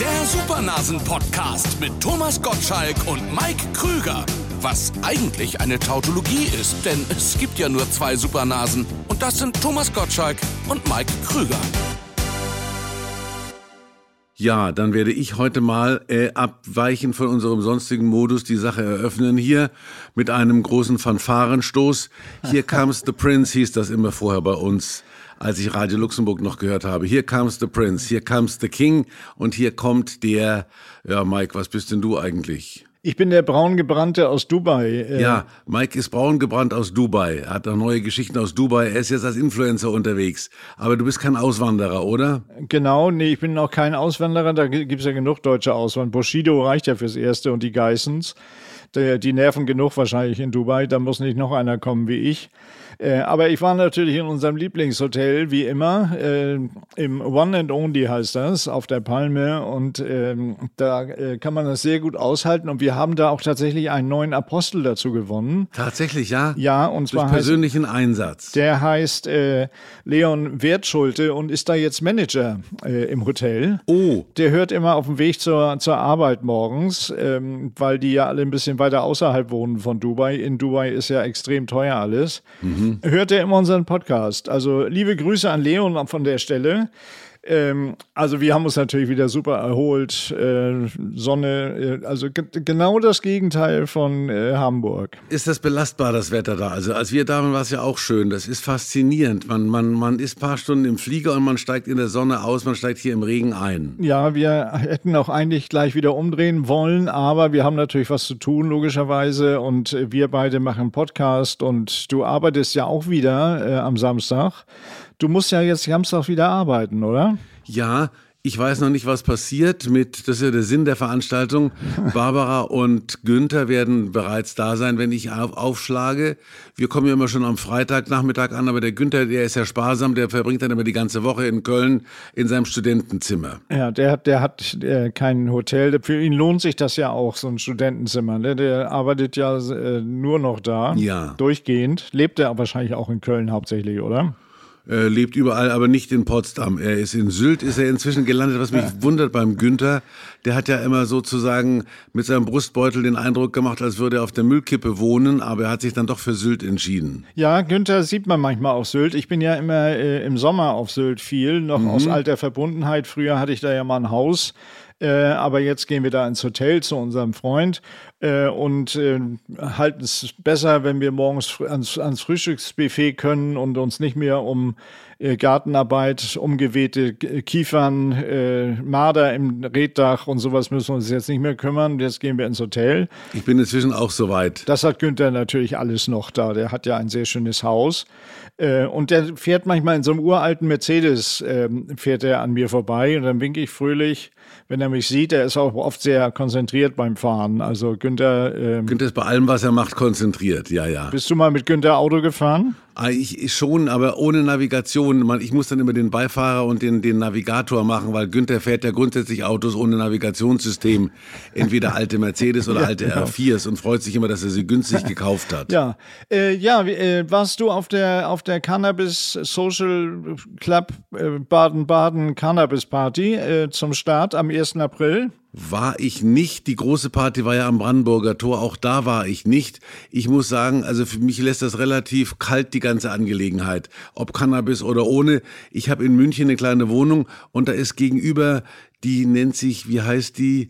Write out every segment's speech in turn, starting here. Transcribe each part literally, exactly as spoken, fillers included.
Der Supernasen-Podcast mit Thomas Gottschalk und Mike Krüger. Was eigentlich eine Tautologie ist, denn es gibt ja nur zwei Supernasen. Und das sind Thomas Gottschalk und Mike Krüger. Ja, dann werde ich heute mal äh, abweichen von unserem sonstigen Modus, die Sache eröffnen hier mit einem großen Fanfarenstoß. Here comes the Prince, hieß das immer vorher bei uns, als ich Radio Luxemburg noch gehört habe. Here comes the Prince, here comes the King und hier kommt der, ja Mike, was bist denn du eigentlich? Ich bin der Braungebrannte aus Dubai. Ja, Mike ist braungebrannt aus Dubai. Er hat noch neue Geschichten aus Dubai. Er ist jetzt als Influencer unterwegs. Aber du bist kein Auswanderer, oder? Genau, nee, ich bin auch kein Auswanderer. Da gibt es ja genug deutsche Auswanderer. Bushido reicht ja fürs Erste und die Geissens. Die nerven genug wahrscheinlich in Dubai. Da muss nicht noch einer kommen wie ich. Äh, aber ich war natürlich in unserem Lieblingshotel, wie immer, äh, im One and Only heißt das, auf der Palme. Und äh, da äh, kann man das sehr gut aushalten. Und wir haben da auch tatsächlich einen neuen Apostel dazu gewonnen. Tatsächlich, ja? Ja, und zwar durch persönlichen heißt, Einsatz. Der heißt äh, Leon Wertschulte und ist da jetzt Manager äh, im Hotel. Oh. Der hört immer auf dem Weg zur, zur Arbeit morgens, ähm, weil die ja alle ein bisschen weiter außerhalb wohnen von Dubai. In Dubai ist ja extrem teuer alles. Mhm. Hört er immer unseren Podcast. Also liebe Grüße an Leon von der Stelle. Ähm, also wir haben uns natürlich wieder super erholt. Äh, Sonne, äh, also g- genau das Gegenteil von äh, Hamburg. Ist das belastbar, das Wetter da? Also als wir da waren, war es ja auch schön. Das ist faszinierend. Man, man, man ist ein paar Stunden im Flieger und man steigt in der Sonne aus, man steigt hier im Regen ein. Ja, wir hätten auch eigentlich gleich wieder umdrehen wollen, aber wir haben natürlich was zu tun, logischerweise. Und wir beide machen einen Podcast und du arbeitest ja auch wieder äh, am Samstag. Du musst ja jetzt Samstag wieder arbeiten, oder? Ja, ich weiß noch nicht, was passiert mit, das ist ja der Sinn der Veranstaltung. Barbara und Günther werden bereits da sein, wenn ich auf, aufschlage. Wir kommen ja immer schon am Freitagnachmittag an, aber der Günther, der ist ja sparsam, der verbringt dann immer die ganze Woche in Köln in seinem Studentenzimmer. Ja, der hat, der hat äh, kein Hotel. Für ihn lohnt sich das ja auch, so ein Studentenzimmer. Ne? Der arbeitet ja äh, nur noch da, ja. Durchgehend. Lebt er wahrscheinlich auch in Köln hauptsächlich, oder? Er lebt überall, aber nicht in Potsdam. Er ist in Sylt, ist er inzwischen gelandet, was mich wundert beim Günther. Der hat ja immer sozusagen mit seinem Brustbeutel den Eindruck gemacht, als würde er auf der Müllkippe wohnen, aber er hat sich dann doch für Sylt entschieden. Ja, Günther sieht man manchmal auf Sylt. Ich bin ja immer äh, im Sommer auf Sylt viel, noch mhm. aus alter Verbundenheit. Früher hatte ich da ja mal ein Haus. Äh, aber jetzt gehen wir da ins Hotel zu unserem Freund äh, und äh, halten es besser, wenn wir morgens fr- ans, ans Frühstücksbuffet können und uns nicht mehr um äh, Gartenarbeit, umgewehte Kiefern, äh, Marder im Reetdach und sowas müssen wir uns jetzt nicht mehr kümmern. Jetzt gehen wir ins Hotel. Ich bin inzwischen auch soweit. Das hat Günther natürlich alles noch da. Der hat ja ein sehr schönes Haus. Äh, und der fährt manchmal in so einem uralten Mercedes, äh, fährt er an mir vorbei und dann winke ich fröhlich, wenn er mich sieht. Er ist auch oft sehr konzentriert beim Fahren. Also Günther... Ähm, Günther ist bei allem, was er macht, konzentriert. Ja, ja. Bist du mal mit Günther Auto gefahren? Ich, ich schon, aber ohne Navigation. Ich muss dann immer den Beifahrer und den, den Navigator machen, weil Günther fährt ja grundsätzlich Autos ohne Navigationssystem. Entweder alte Mercedes oder ja, alte genau. R viers und freut sich immer, dass er sie günstig gekauft hat. Ja, äh, ja äh, warst du auf der, auf der Cannabis Social Club äh, Baden-Baden Cannabis Party äh, zum Start am ersten April? War ich nicht. Die große Party war ja am Brandenburger Tor. Auch da war ich nicht. Ich muss sagen, also für mich lässt das relativ kalt, die ganze Angelegenheit. Ob Cannabis oder ohne. Ich habe in München eine kleine Wohnung und da ist gegenüber, die nennt sich, wie heißt die?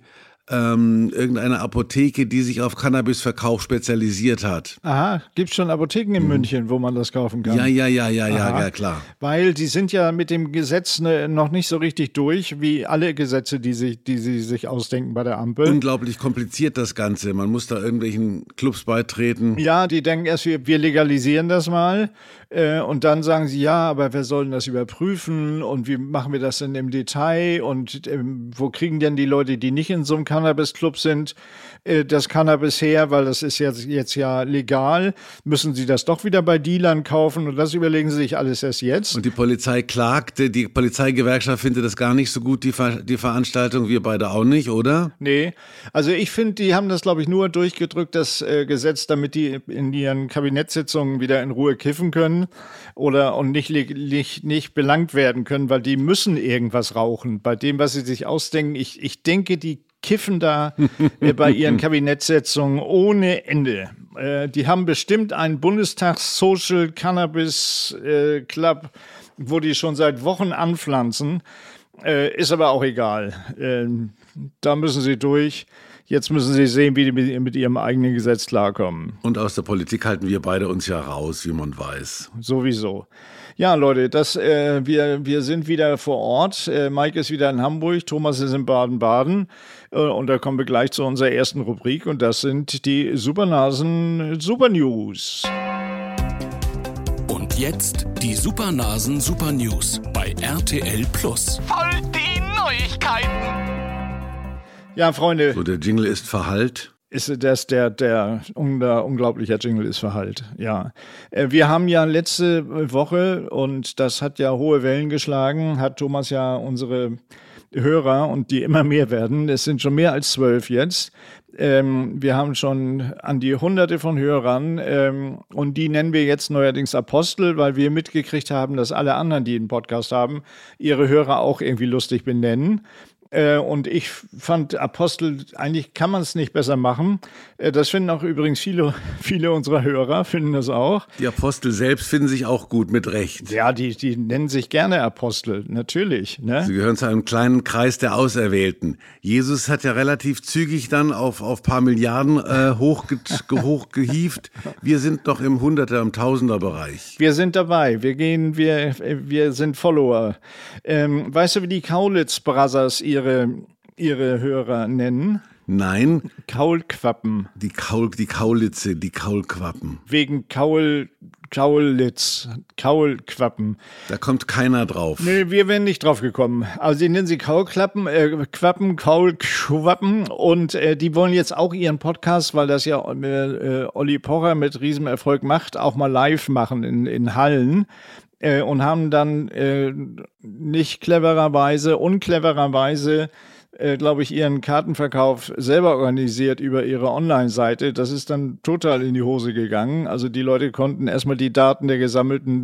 Ähm, irgendeine Apotheke, die sich auf Cannabisverkauf spezialisiert hat. Aha, gibt's schon Apotheken in München, wo man das kaufen kann? Ja, ja, ja, ja, ja, Aha. ja, klar. Weil die sind ja mit dem Gesetz ne, noch nicht so richtig durch, wie alle Gesetze, die, sich, die sie sich ausdenken bei der Ampel. Unglaublich kompliziert das Ganze. Man muss da irgendwelchen Clubs beitreten. Ja, die denken erst, wir, wir legalisieren das mal. Äh, und dann sagen sie, ja, aber wer soll denn das überprüfen? Und wie machen wir das denn im Detail? Und ähm, wo kriegen denn die Leute, die nicht in so einem Cannabis-Club sind, äh, das Cannabis her? Weil das ist jetzt, jetzt ja legal. Müssen sie das doch wieder bei Dealern kaufen? Und das überlegen sie sich alles erst jetzt. Und die Polizei klagte, die Polizeigewerkschaft findet das gar nicht so gut, die, Ver- die Veranstaltung. Wir beide auch nicht, oder? Nee, also ich finde, die haben das, glaube ich, nur durchgedrückt, das äh, Gesetz, damit die in ihren Kabinettssitzungen wieder in Ruhe kiffen können. können oder und nicht, nicht, nicht belangt werden können, weil die müssen irgendwas rauchen. Bei dem, was sie sich ausdenken, ich, ich denke, die kiffen da äh, bei ihren Kabinettssitzungen ohne Ende. Äh, die haben bestimmt einen Bundestags-Social Cannabis äh, Club, wo die schon seit Wochen anpflanzen. Äh, ist aber auch egal. Äh, da müssen sie durch. Jetzt müssen sie sehen, wie die mit, mit ihrem eigenen Gesetz klarkommen. Und aus der Politik halten wir beide uns ja raus, wie man weiß. Sowieso. Ja, Leute, das, äh, wir, wir sind wieder vor Ort. Äh, Mike ist wieder in Hamburg, Thomas ist in Baden-Baden. Äh, und da kommen wir gleich zu unserer ersten Rubrik. Und das sind die Supernasen Super News. Und jetzt die Supernasen Super News bei R T L Plus. Voll die Neuigkeiten. Ja, Freunde. So, der Jingle ist verhallt. Ist das der, der, der unglaubliche Jingle ist verhallt, ja. Wir haben ja letzte Woche, und das hat ja hohe Wellen geschlagen, hat Thomas ja unsere Hörer, und die immer mehr werden, es sind schon mehr als zwölf jetzt, ähm, wir haben schon an die Hunderte von Hörern, ähm, und die nennen wir jetzt neuerdings Apostel, weil wir mitgekriegt haben, dass alle anderen, die einen Podcast haben, ihre Hörer auch irgendwie lustig benennen. Äh, und ich fand Apostel, eigentlich kann man es nicht besser machen. Äh, das finden auch übrigens viele, viele unserer Hörer, finden das auch. Die Apostel selbst finden sich auch gut, mit Recht. Ja, die, die nennen sich gerne Apostel, natürlich. Ne? Sie gehören zu einem kleinen Kreis der Auserwählten. Jesus hat ja relativ zügig dann auf auf paar Milliarden äh, hochge hochgehievt. Wir sind noch im Hunderter-, im Tausender-Bereich. Wir sind dabei. Wir gehen, wir, wir sind Follower. Ähm, weißt du, wie die Kaulitz Brothers ihre Ihre, ihre Hörer nennen? Nein. Kaulquappen. Die, Kaul, die Kaulitze, die Kaulquappen. Wegen Kaul, Kaulitz, Kaulquappen. Da kommt keiner drauf. Nee, wir wären nicht drauf gekommen. Also sie nennen sie Kaulklappen, äh, Quappen, Kaulquappen, und äh, die wollen jetzt auch ihren Podcast, weil das ja äh, Olli Pocher mit Riesenerfolg macht, auch mal live machen in, in Hallen. Äh, und haben dann äh, nicht clevererweise, unclevererweise, äh, glaube ich, ihren Kartenverkauf selber organisiert über ihre Online-Seite. Das ist dann total in die Hose gegangen. Also die Leute konnten erstmal die Daten der gesammelten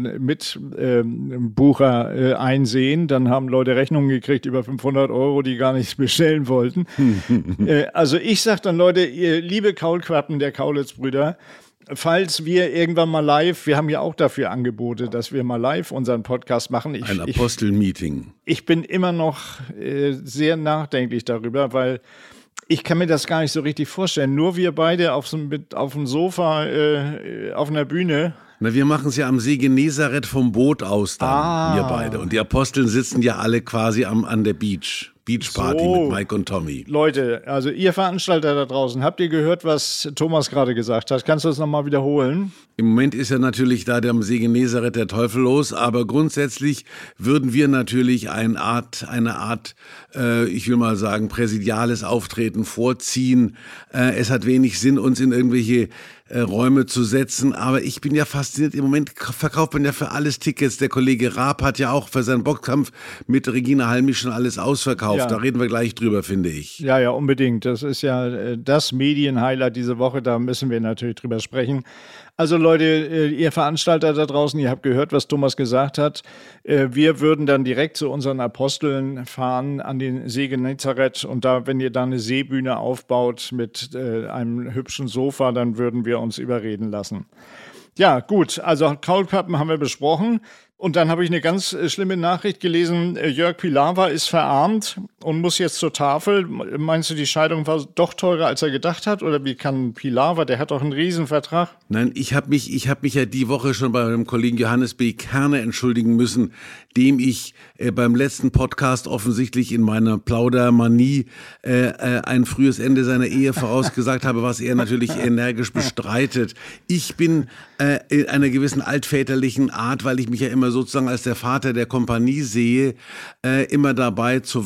Mitbucher äh, äh, einsehen. Dann haben Leute Rechnungen gekriegt über fünfhundert Euro, die gar nichts bestellen wollten. äh, also ich sage dann, Leute, ihr liebe Kaulquappen der Kaulitz-Brüder, falls wir irgendwann mal live, wir haben ja auch dafür Angebote, dass wir mal live unseren Podcast machen. Ich, Ein Apostel-Meeting. Ich, ich bin immer noch äh, sehr nachdenklich darüber, weil ich kann mir das gar nicht so richtig vorstellen. Nur wir beide auf, so, mit, auf dem Sofa, äh, auf einer Bühne. Na, wir machen es ja am See Genezareth vom Boot aus dann, ah. wir beide. Und die Aposteln sitzen ja alle quasi am, an der Beach. Beachparty so, mit Mike und Tommy. Leute, also ihr Veranstalter da draußen, habt ihr gehört, was Thomas gerade gesagt hat? Kannst du das nochmal wiederholen? Im Moment ist ja natürlich da der am See Genezareth der Teufel los, aber grundsätzlich würden wir natürlich eine Art, eine Art, äh, ich will mal sagen, präsidiales Auftreten vorziehen. Äh, es hat wenig Sinn, uns in irgendwelche äh, Räume zu setzen, aber ich bin ja fasziniert. Im Moment verkauft man ja für alles Tickets. Der Kollege Raab hat ja auch für seinen Boxkampf mit Regina Halmich schon alles ausverkauft. Ja. Da reden wir gleich drüber, finde ich. Ja, ja, unbedingt. Das ist ja äh, das Medienhighlight diese Woche. Da müssen wir natürlich drüber sprechen. Also Leute, ihr Veranstalter da draußen, ihr habt gehört, was Thomas gesagt hat. Wir würden dann direkt zu unseren Aposteln fahren an den See Genezareth, und da, wenn ihr da eine Seebühne aufbaut mit einem hübschen Sofa, dann würden wir uns überreden lassen. Ja, gut, also Kaulquappen haben wir besprochen. Und dann habe ich eine ganz schlimme Nachricht gelesen, Jörg Pilawa ist verarmt und muss jetzt zur Tafel. Meinst du, die Scheidung war doch teurer, als er gedacht hat? Oder wie kann Pilawa, der hat doch einen Riesenvertrag? Nein, ich habe mich, ich hab mich ja die Woche schon bei meinem Kollegen Johannes B. Kerner entschuldigen müssen, dem ich äh, beim letzten Podcast offensichtlich in meiner Plaudermanie äh, äh, ein frühes Ende seiner Ehe vorausgesagt habe, was er natürlich energisch bestreitet. Ich bin äh, in einer gewissen altväterlichen Art, weil ich mich ja immer sozusagen als der Vater der Kompanie sehe, äh, immer dabei zu warnen,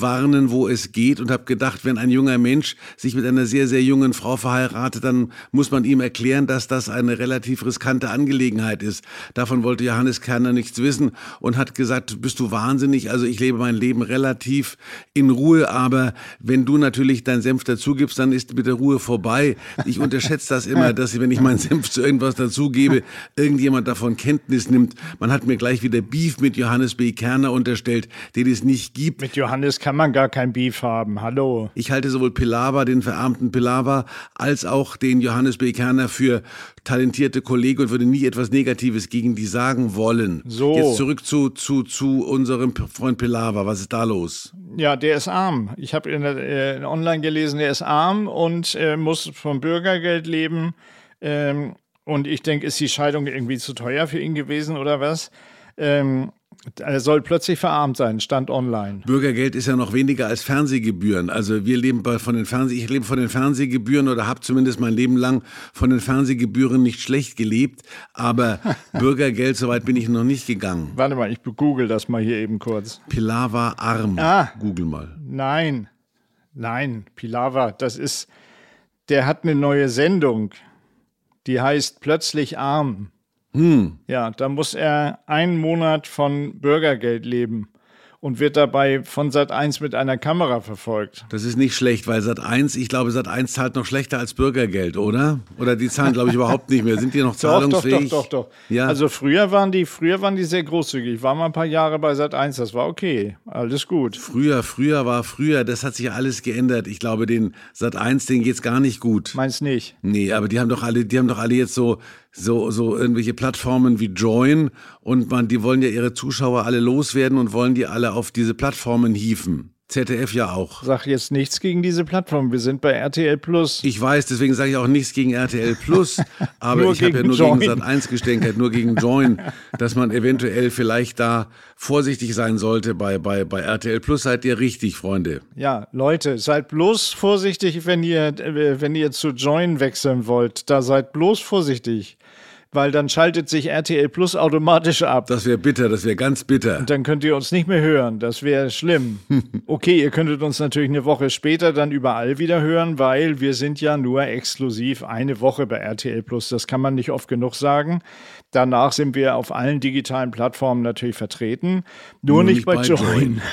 wissen, wo es geht und habe gedacht, wenn ein junger Mensch sich mit einer sehr, sehr jungen Frau verheiratet, dann muss man ihm erklären, dass das eine relativ riskante Angelegenheit ist. Davon wollte Johannes Kerner nichts wissen und hat gesagt, bist du wahnsinnig? Also ich lebe mein Leben relativ in Ruhe, aber wenn du natürlich deinen Senf dazugibst, dann ist mit der Ruhe vorbei. Ich unterschätze das immer, dass wenn ich meinen Senf zu irgendwas dazugebe, irgendjemand davon Kenntnis nimmt. Man hat mir gleich wieder Beef mit Johannes B. Kerner unterstellt, den es nicht gibt. Mit Johannes kann man gar kein Beef haben. Hallo. Ich halte sowohl Pilawa, den verarmten Pilawa, als auch den Johannes B. Kerner für talentierte Kollegen und würde nie etwas Negatives gegen die sagen wollen. So. Jetzt zurück zu, zu, zu unserem Freund Pilawa. Was ist da los? Ja, der ist arm. Ich habe in, äh, online gelesen, der ist arm und äh, muss vom Bürgergeld leben. Ähm, und ich denke, ist die Scheidung irgendwie zu teuer für ihn gewesen oder was? Ähm, er soll plötzlich verarmt sein, stand online. Bürgergeld ist ja noch weniger als Fernsehgebühren. Also wir leben bei, von den Fernseh, ich lebe von den Fernsehgebühren oder habe zumindest mein Leben lang von den Fernsehgebühren nicht schlecht gelebt. Aber Bürgergeld, soweit bin ich noch nicht gegangen. Warte mal, ich google das mal hier eben kurz. Pilawa arm. Ah. Google mal. Nein, nein, Pilawa, das ist, der hat eine neue Sendung, die heißt Plötzlich arm. Hm. Ja, da muss er einen Monat von Bürgergeld leben und wird dabei von Sat eins mit einer Kamera verfolgt. Das ist nicht schlecht, weil Sat eins, ich glaube, Sat eins zahlt noch schlechter als Bürgergeld, oder? Oder die zahlen, glaube ich, überhaupt nicht mehr. Sind die noch zahlungsfähig? Doch, doch, doch, doch. Ja. Also früher waren die, früher waren die sehr großzügig. Ich war mal ein paar Jahre bei Sat eins, das war okay. Alles gut. Früher, früher war früher, das hat sich ja alles geändert. Ich glaube, den Sat eins, denen geht's gar nicht gut. Meinst nicht? Nee, aber die haben doch alle, die haben doch alle jetzt so, so, so irgendwelche Plattformen wie Join und man, die wollen ja ihre Zuschauer alle loswerden und wollen die alle auf diese Plattformen hieven. Z D F ja auch. Sag jetzt nichts gegen diese Plattform. Wir sind bei R T L Plus. Ich weiß, deswegen sage ich auch nichts gegen R T L Plus, aber ich habe ja nur Join. Gegen Sat eins gestänkert, nur gegen Join, dass man eventuell vielleicht da vorsichtig sein sollte. Bei, bei, bei R T L Plus seid ihr richtig, Freunde. Ja, Leute, seid bloß vorsichtig, wenn ihr, wenn ihr zu Join wechseln wollt. Da seid bloß vorsichtig. Weil dann schaltet sich R T L Plus automatisch ab. Das wäre bitter, das wäre ganz bitter. Und dann könnt ihr uns nicht mehr hören, das wäre schlimm. Okay, ihr könntet uns natürlich eine Woche später dann überall wieder hören, weil wir sind ja nur exklusiv eine Woche bei R T L Plus. Das kann man nicht oft genug sagen. Danach sind wir auf allen digitalen Plattformen natürlich vertreten. Nur, nur nicht, nicht bei, bei Join.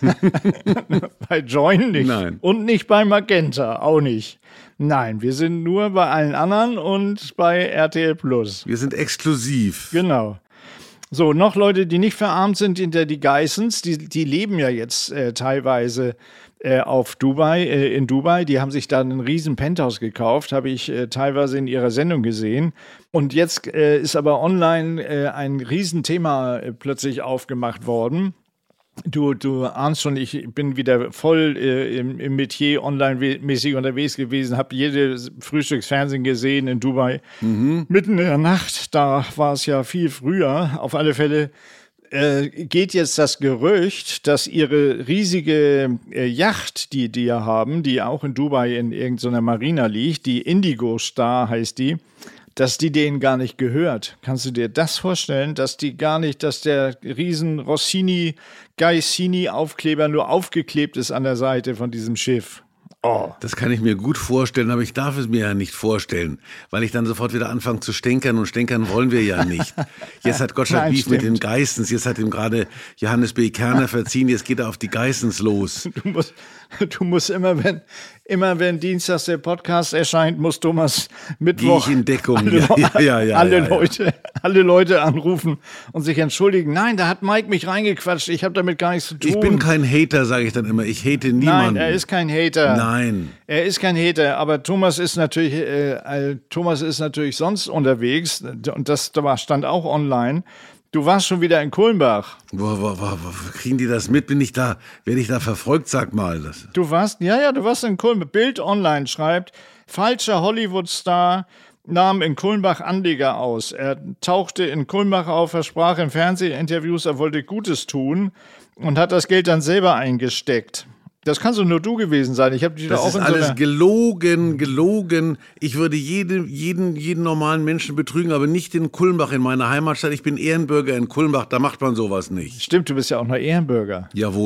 Join. Bei Join nicht. Nein. Und nicht bei Magenta, auch nicht. Nein, wir sind nur bei allen anderen und bei R T L Plus. Wir sind exklusiv. Genau. So, noch Leute, die nicht verarmt sind, hinter die Geissens, die, die leben ja jetzt äh, teilweise äh, auf Dubai, äh, in Dubai. Die haben sich da einen riesen Penthouse gekauft, habe ich äh, teilweise in ihrer Sendung gesehen. Und jetzt äh, ist aber online äh, ein Riesenthema äh, plötzlich aufgemacht worden. Du, du ahnst schon, ich bin wieder voll äh, im, im Metier online-mäßig unterwegs gewesen, habe jedes Frühstücksfernsehen gesehen in Dubai. Mhm. Mitten in der Nacht, da war es ja viel früher. Auf alle Fälle äh, geht jetzt das Gerücht, dass ihre riesige äh, Yacht, die die ja haben, die auch in Dubai in irgendeiner Marina liegt, die Indigo Star heißt die, dass die denen gar nicht gehört. Kannst du dir das vorstellen, dass die gar nicht, dass der riesen Rossini, Gaisini-Aufkleber nur aufgeklebt ist an der Seite von diesem Schiff? Oh. Das kann ich mir gut vorstellen, aber ich darf es mir ja nicht vorstellen, weil ich dann sofort wieder anfange zu stänkern und stänkern wollen wir ja nicht. Jetzt hat Gottschalk Beef mit den Geissens, jetzt hat ihm gerade Johannes B. Kerner verziehen, jetzt geht er auf die Geissens los. Du musst, du musst immer, wenn, immer wenn dienstags der Podcast erscheint, muss Thomas Mittwoch Geh ich in Deckung. alle, ja, ja, ja, alle, ja, ja. Leute, alle Leute anrufen und sich entschuldigen. Nein, da hat Mike mich reingequatscht, ich habe damit gar nichts zu tun. Ich bin kein Hater, sage ich dann immer. Ich hate niemanden. Nein, er ist kein Hater. Nein. Er ist kein Hater, aber Thomas ist natürlich, äh, Thomas ist natürlich sonst unterwegs und das stand auch online. Du warst schon wieder in Kulmbach. Wo, wo, wo, wo kriegen die das mit? Bin ich da, werde ich da verfolgt? Sag mal. Das. Du warst, ja, ja, du warst in Kulmbach. Bild Online schreibt, falscher Hollywood-Star nahm in Kulmbach Anleger aus. Er tauchte in Kulmbach auf, versprach in Fernsehinterviews, er wollte Gutes tun und hat das Geld dann selber eingesteckt. Das kannst du nur du gewesen sein. Ich habe dich da auch in so Das ist alles gelogen, gelogen. Ich würde jeden, jeden, jeden normalen Menschen betrügen, aber nicht in Kulmbach, in meiner Heimatstadt. Ich bin Ehrenbürger in Kulmbach, da macht man sowas nicht. Stimmt, du bist ja auch noch Ehrenbürger. Jawohl.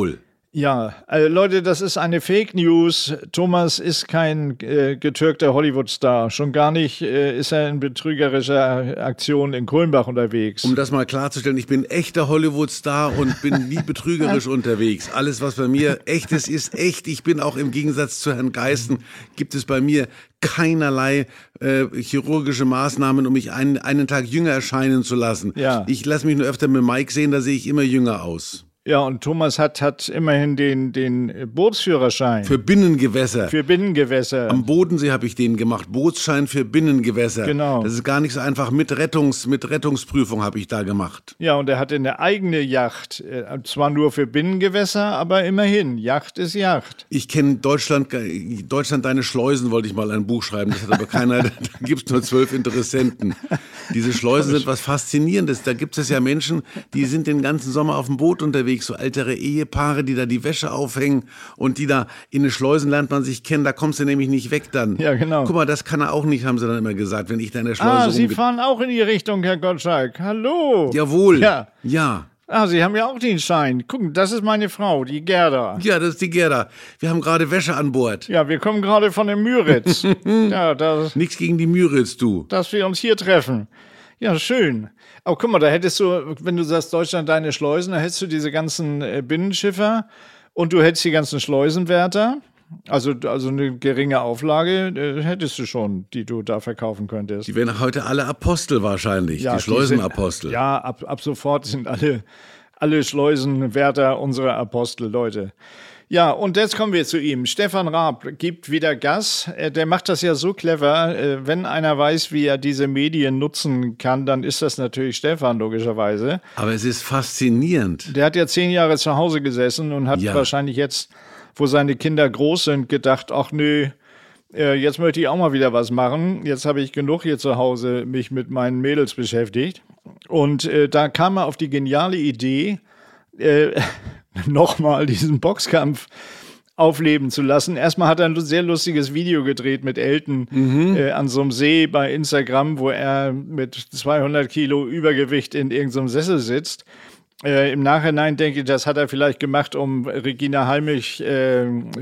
Ja, also Leute, das ist eine Fake News. Thomas ist kein äh, getürkter Hollywood-Star. Schon gar nicht äh, ist er in betrügerischer Aktion in Kulmbach unterwegs. Um das mal klarzustellen, ich bin echter Hollywood-Star und bin nie betrügerisch unterwegs. Alles, was bei mir echt ist, ist echt. Ich bin auch im Gegensatz zu Herrn Geißen, gibt es bei mir keinerlei äh, chirurgische Maßnahmen, um mich einen, einen Tag jünger erscheinen zu lassen. Ja. Ich lasse mich nur öfter mit Mike sehen, da sehe ich immer jünger aus. Ja, und Thomas hat, hat immerhin den, den Bootsführerschein. Für Binnengewässer. Für Binnengewässer. Am Bodensee habe ich den gemacht. Bootsschein für Binnengewässer. Genau. Das ist gar nicht so einfach. Mit, Rettungs, mit Rettungsprüfung habe ich da gemacht. Ja, und er hatte eine eigene Yacht. Zwar nur für Binnengewässer, aber immerhin. Yacht ist Yacht. Ich kenne Deutschland, Deutschland, deine Schleusen, wollte ich mal ein Buch schreiben. Das hat aber keiner, da gibt es nur zwölf Interessenten. Diese Schleusen sind was Faszinierendes. Da gibt es ja Menschen, die sind den ganzen Sommer auf dem Boot unterwegs. So ältere Ehepaare, die da die Wäsche aufhängen und die da in den Schleusen lernt man sich kennen, da kommst du nämlich nicht weg dann. Ja, genau. Guck mal, das kann er auch nicht, haben sie dann immer gesagt, wenn ich da in der Schleuse Ah, Sie rumge- fahren auch in die Richtung, Herr Gottschalk. Hallo. Jawohl. Ja. Ja. Ah, Sie haben ja auch den Schein. Gucken, das ist meine Frau, die Gerda. Ja, das ist die Gerda. Wir haben gerade Wäsche an Bord. Ja, wir kommen gerade von dem Müritz. Ja, das, Nichts gegen die Müritz, du. dass wir uns hier treffen. Ja, schön. Aber guck mal, da hättest du, wenn du sagst, Deutschland deine Schleusen, da hättest du diese ganzen äh, Binnenschiffer und du hättest die ganzen Schleusenwärter. Also, also eine geringe Auflage äh, hättest du schon, die du da verkaufen könntest. Die wären heute alle Apostel wahrscheinlich, Ja, die Schleusenapostel. Sind, ja, ab, ab sofort sind alle, alle Schleusenwärter unsere Apostel, Leute. Ja, und jetzt kommen wir zu ihm. Stefan Raab gibt wieder Gas. Äh, Der macht das ja so clever. Äh, Wenn einer weiß, wie er diese Medien nutzen kann, dann ist das natürlich Stefan, logischerweise. Aber es ist faszinierend. Der hat ja zehn Jahre zu Hause gesessen und hat Ja. wahrscheinlich jetzt, wo seine Kinder groß sind, gedacht, ach nö, äh, jetzt möchte ich auch mal wieder was machen. Jetzt habe ich genug hier zu Hause mich mit meinen Mädels beschäftigt. Und äh, da kam er auf die geniale Idee, äh, nochmal diesen Boxkampf aufleben zu lassen. Erstmal hat er ein sehr lustiges Video gedreht mit Elton Mhm. äh, an so einem See bei Instagram, wo er mit zweihundert Kilo Übergewicht in irgendeinem Sessel sitzt. Äh, Im Nachhinein denke ich, das hat er vielleicht gemacht, um Regina Halmich äh,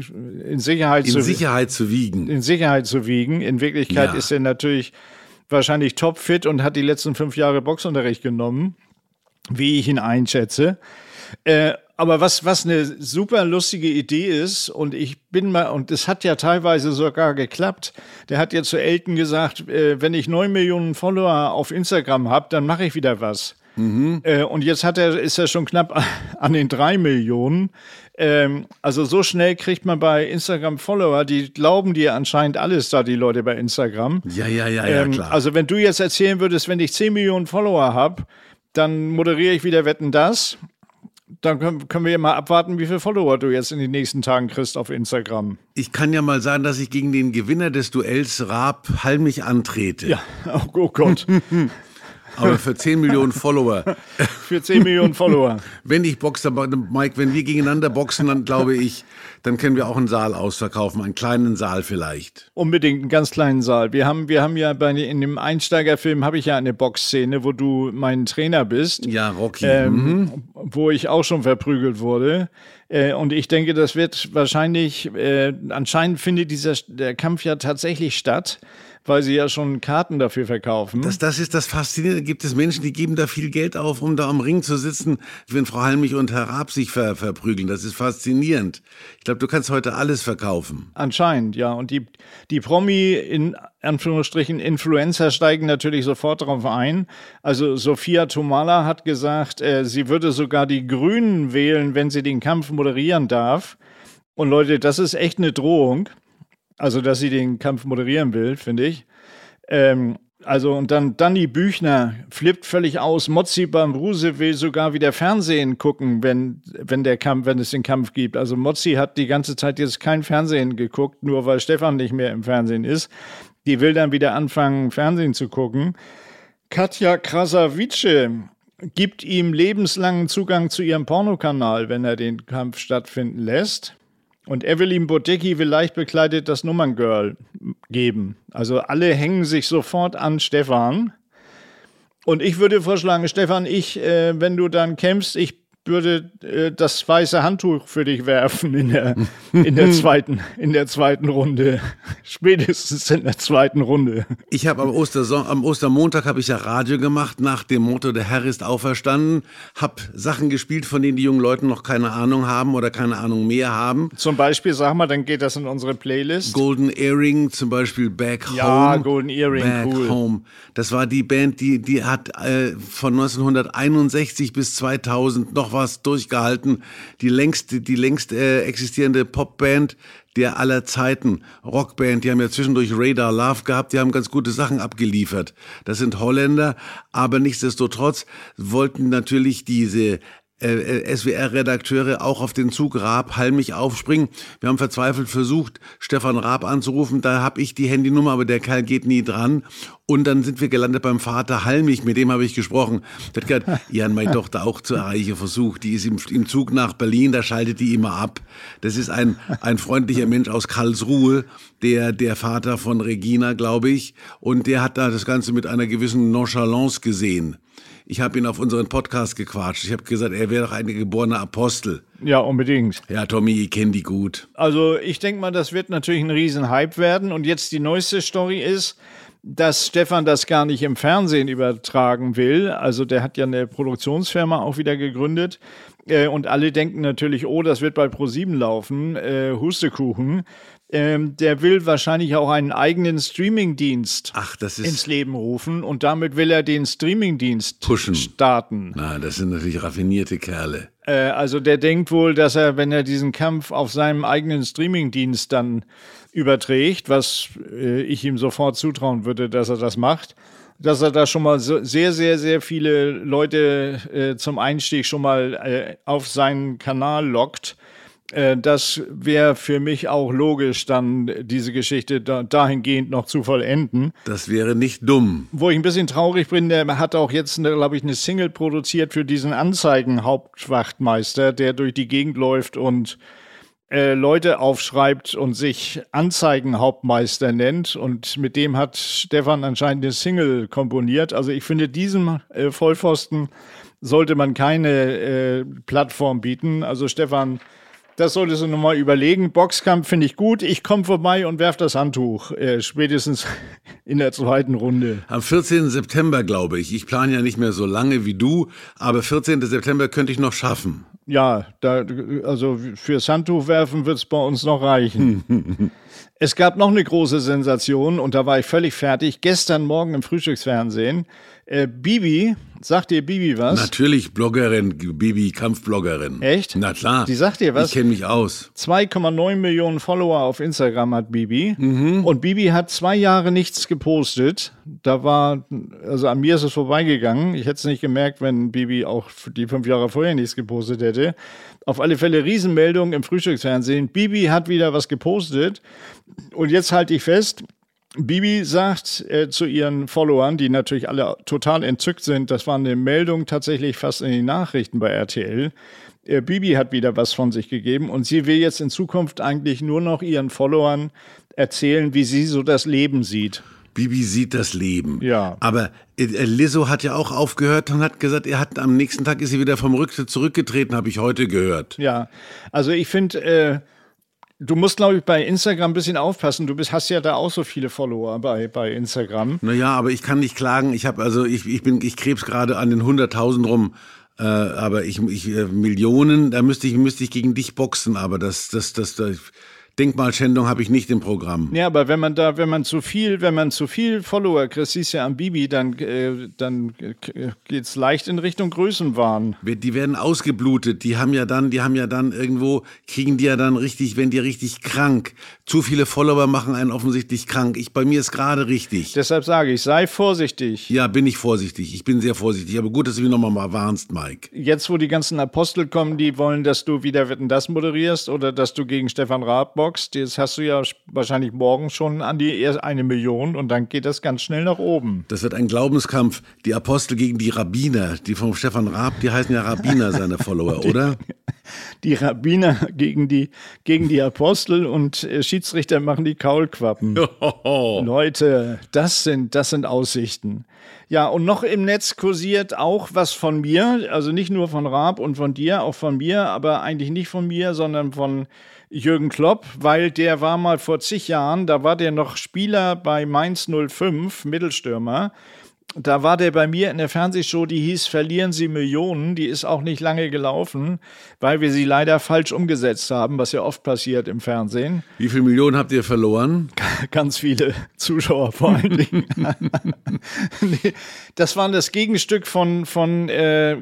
in Sicherheit In zu Sicherheit zu wiegen. in Sicherheit zu wiegen. In Wirklichkeit Ja. ist er natürlich wahrscheinlich topfit und hat die letzten fünf Jahre Boxunterricht genommen, wie ich ihn einschätze. Äh, aber was, was eine super lustige Idee ist, und ich bin mal, und das hat ja teilweise sogar geklappt, der hat ja zu Elton gesagt, äh, wenn ich neun Millionen Follower auf Instagram habe, dann mache ich wieder was. Äh, und jetzt hat er, ist er schon knapp an den drei Millionen. Ähm, also so schnell kriegt man bei Instagram Follower, die glauben dir anscheinend alles da, die Leute bei Instagram. Ja, ja, ja, ja, Ähm, klar. also wenn du jetzt erzählen würdest, wenn ich zehn Millionen Follower habe, dann moderiere ich wieder Wetten, das. Dann können, können wir ja mal abwarten, wie viele Follower du jetzt in den nächsten Tagen kriegst auf Instagram. Ich kann ja mal sagen, dass ich gegen den Gewinner des Duells Raab Halmich antrete. Ja, oh, oh Gott, Aber für zehn Millionen Follower. für zehn Millionen Follower. Wenn ich boxe, Mike, wenn wir gegeneinander boxen, dann glaube ich, dann können wir auch einen Saal ausverkaufen, einen kleinen Saal vielleicht. Unbedingt einen ganz kleinen Saal. Wir haben, wir haben ja bei, in dem Einsteigerfilm habe ich ja eine Boxszene, wo du mein Trainer bist. Ja, Rocky. Ähm, wo ich auch schon verprügelt wurde. Äh, und ich denke, das wird wahrscheinlich, äh, anscheinend findet dieser der Kampf ja tatsächlich statt, weil sie ja schon Karten dafür verkaufen. Das, das ist das Faszinierende. Gibt es Menschen, die geben da viel Geld auf, um da am Ring zu sitzen, wenn Frau Halmich und Herr Raab sich ver, verprügeln. Das ist faszinierend. Ich glaube, du kannst heute alles verkaufen. Anscheinend, ja. Und die, die Promi, in Anführungsstrichen, Influencer steigen natürlich sofort darauf ein. Also Sophia Tomala hat gesagt, äh, sie würde sogar die Grünen wählen, wenn sie den Kampf moderieren darf. Und Leute, das ist echt eine Drohung. Also, dass sie den Kampf moderieren will, finde ich. Ähm, also, und dann Dani Büchner flippt völlig aus. Mozzi Bambruse will sogar wieder Fernsehen gucken, wenn, wenn, der Kampf, wenn es den Kampf gibt. Also, Mozzi hat die ganze Zeit jetzt kein Fernsehen geguckt, nur weil Stefan nicht mehr im Fernsehen ist. Die will dann wieder anfangen, Fernsehen zu gucken. Katja Krasavice gibt ihm lebenslangen Zugang zu ihrem Pornokanal, wenn er den Kampf stattfinden lässt. Und Evelyn Bodecki will leicht bekleidet das Nummerngirl geben. Also alle hängen sich sofort an Stefan. Und ich würde vorschlagen, Stefan, ich, äh, wenn du dann kämpfst, ich würde äh, das weiße Handtuch für dich werfen in der, in der zweiten, in der zweiten Runde. Spätestens in der zweiten Runde. Ich habe am, Osterson- am Ostermontag habe ich ja Radio gemacht, nach dem Motto, der Herr ist auferstanden. Habe Sachen gespielt, von denen die jungen Leute noch keine Ahnung haben oder keine Ahnung mehr haben. Zum Beispiel, sag mal, dann geht das in unsere Playlist. Golden Earring, zum Beispiel Back Home. Ja, Golden Earring, Back cool. Home. Das war die Band, die, die hat äh, von neunzehnhunderteinundsechzig bis zweitausend noch was durchgehalten. Die längst, die längst äh, existierende Popband der aller Zeiten. Rockband, die haben ja zwischendurch Radar Love gehabt, die haben ganz gute Sachen abgeliefert. Das sind Holländer, aber nichtsdestotrotz wollten natürlich diese Äh, S W R-Redakteure auch auf den Zug Raab heimlich aufspringen. Wir haben verzweifelt versucht, Stefan Raab anzurufen. Da habe ich die Handynummer, aber der Kerl geht nie dran. Und dann sind wir gelandet beim Vater Halmich, mit dem habe ich gesprochen. Der hat gesagt, Jan, meine Tochter auch zu erreichen versucht. Die ist im, im Zug nach Berlin, da schaltet die immer ab. Das ist ein, ein freundlicher Mensch aus Karlsruhe, der, der Vater von Regina, glaube ich. Und der hat da das Ganze mit einer gewissen Nonchalance gesehen. Ich habe ihn auf unseren Podcast gequatscht. Ich habe gesagt, er wäre doch ein geborener Apostel. Ja, unbedingt. Ja, Tommy, ich kenne die gut. Also ich denke mal, das wird natürlich ein Riesenhype werden. Und jetzt die neueste Story ist, dass Stefan das gar nicht im Fernsehen übertragen will. Also der hat ja eine Produktionsfirma auch wieder gegründet. Äh, und alle denken natürlich, oh, das wird bei ProSieben laufen. Äh, Hustekuchen. Ähm, der will wahrscheinlich auch einen eigenen Streamingdienst Ach, das ist ins Leben rufen und damit will er den Streamingdienst pushen. starten. Na, das sind natürlich raffinierte Kerle. Äh, also der denkt wohl, dass er, wenn er diesen Kampf auf seinem eigenen Streamingdienst dann überträgt, was äh, ich ihm sofort zutrauen würde, dass er das macht, dass er da schon mal so sehr, sehr, sehr viele Leute äh, zum Einstieg schon mal äh, auf seinen Kanal lockt. Das wäre für mich auch logisch, dann diese Geschichte da, dahingehend noch zu vollenden. Das wäre nicht dumm. Wo ich ein bisschen traurig bin, der hat auch jetzt, glaube ich, eine Single produziert für diesen Anzeigen-Hauptwachtmeister, der durch die Gegend läuft und äh, Leute aufschreibt und sich Anzeigen-Hauptmeister nennt. Und mit dem hat Stefan anscheinend eine Single komponiert. Also ich finde, diesem äh, Vollpfosten sollte man keine äh, Plattform bieten. Also Stefan, das solltest du nochmal überlegen. Boxkampf finde ich gut. Ich komme vorbei und werf das Handtuch. Äh, spätestens in der zweiten Runde. Am vierzehnten September, glaube ich. Ich plane ja nicht mehr so lange wie du, aber vierzehnten September könnte ich noch schaffen. Ja, da, also fürs Handtuch werfen wird es bei uns noch reichen. Es gab noch eine große Sensation und da war ich völlig fertig. Gestern Morgen im Frühstücksfernsehen. Äh, Bibi, sagt dir Bibi was? Natürlich, Bloggerin, Bibi, Kampfbloggerin. Echt? Na klar. Die sagt dir was? Ich kenne mich aus. zwei Komma neun Millionen Follower auf Instagram hat Bibi. Mhm. Und Bibi hat zwei Jahre nichts gepostet. Da war, also an mir ist es vorbeigegangen. Ich hätte es nicht gemerkt, wenn Bibi auch die fünf Jahre vorher nichts gepostet hätte. Auf alle Fälle Riesenmeldung im Frühstücksfernsehen. Bibi hat wieder was gepostet. Und jetzt halte ich fest, Bibi sagt äh, zu ihren Followern, die natürlich alle total entzückt sind, das war eine Meldung tatsächlich fast in den Nachrichten bei R T L, äh, Bibi hat wieder was von sich gegeben und sie will jetzt in Zukunft eigentlich nur noch ihren Followern erzählen, wie sie so das Leben sieht. Bibi sieht das Leben. Ja. Aber äh, Lizzo hat ja auch aufgehört und hat gesagt, er hat am nächsten Tag ist sie wieder vom Rücktritt zurückgetreten, habe ich heute gehört. Ja, also ich finde, äh, du musst, glaube ich, bei Instagram ein bisschen aufpassen. Du bist, hast ja da auch so viele Follower bei, bei Instagram. Naja, aber ich kann nicht klagen. Ich habe also ich ich bin ich krebs gerade an den hunderttausend rum. Äh, aber ich ich äh, Millionen, da müsste ich müsste ich gegen dich boxen. Aber das das das, das Denkmalschändung habe ich nicht im Programm. Ja, aber wenn man da, wenn man zu viel, wenn man zu viel Follower kriegt, siehst du ja an Bibi, dann, äh, dann geht's leicht in Richtung Größenwahn. Die werden ausgeblutet. Die haben ja dann, die haben ja dann irgendwo, kriegen die ja dann richtig, wenn die richtig krank. Zu viele Follower machen einen offensichtlich krank. Ich, bei mir ist gerade richtig. Deshalb sage ich, sei vorsichtig. Ja, bin ich vorsichtig. Ich bin sehr vorsichtig. Aber gut, dass du mich nochmal mal warnst, Mike. Jetzt, wo die ganzen Apostel kommen, die wollen, dass du wieder Wetten, das moderierst oder dass du gegen Stefan Raab boxst. Jetzt hast du ja wahrscheinlich morgen schon an die erst eine Million und dann geht das ganz schnell nach oben. Das wird ein Glaubenskampf. Die Apostel gegen die Rabbiner. Die vom Stefan Raab, die heißen ja Rabbiner, seine Follower, oder? die Rabbiner gegen die, gegen die Apostel und äh, Schiedsrichter machen die Kaulquappen. Oh. Leute, das sind, das sind Aussichten. Ja, und noch im Netz kursiert auch was von mir, also nicht nur von Raab und von dir, auch von mir, aber eigentlich nicht von mir, sondern von Jürgen Klopp, weil der war mal vor zig Jahren, da war der noch Spieler bei Mainz null fünf, Mittelstürmer. Da war der bei mir in der Fernsehshow, die hieß Verlieren Sie Millionen. Die ist auch nicht lange gelaufen, weil wir sie leider falsch umgesetzt haben, was ja oft passiert im Fernsehen. Wie viele Millionen habt ihr verloren? Ganz viele Zuschauer vor allen Dingen. Nee, das war das Gegenstück von, von äh,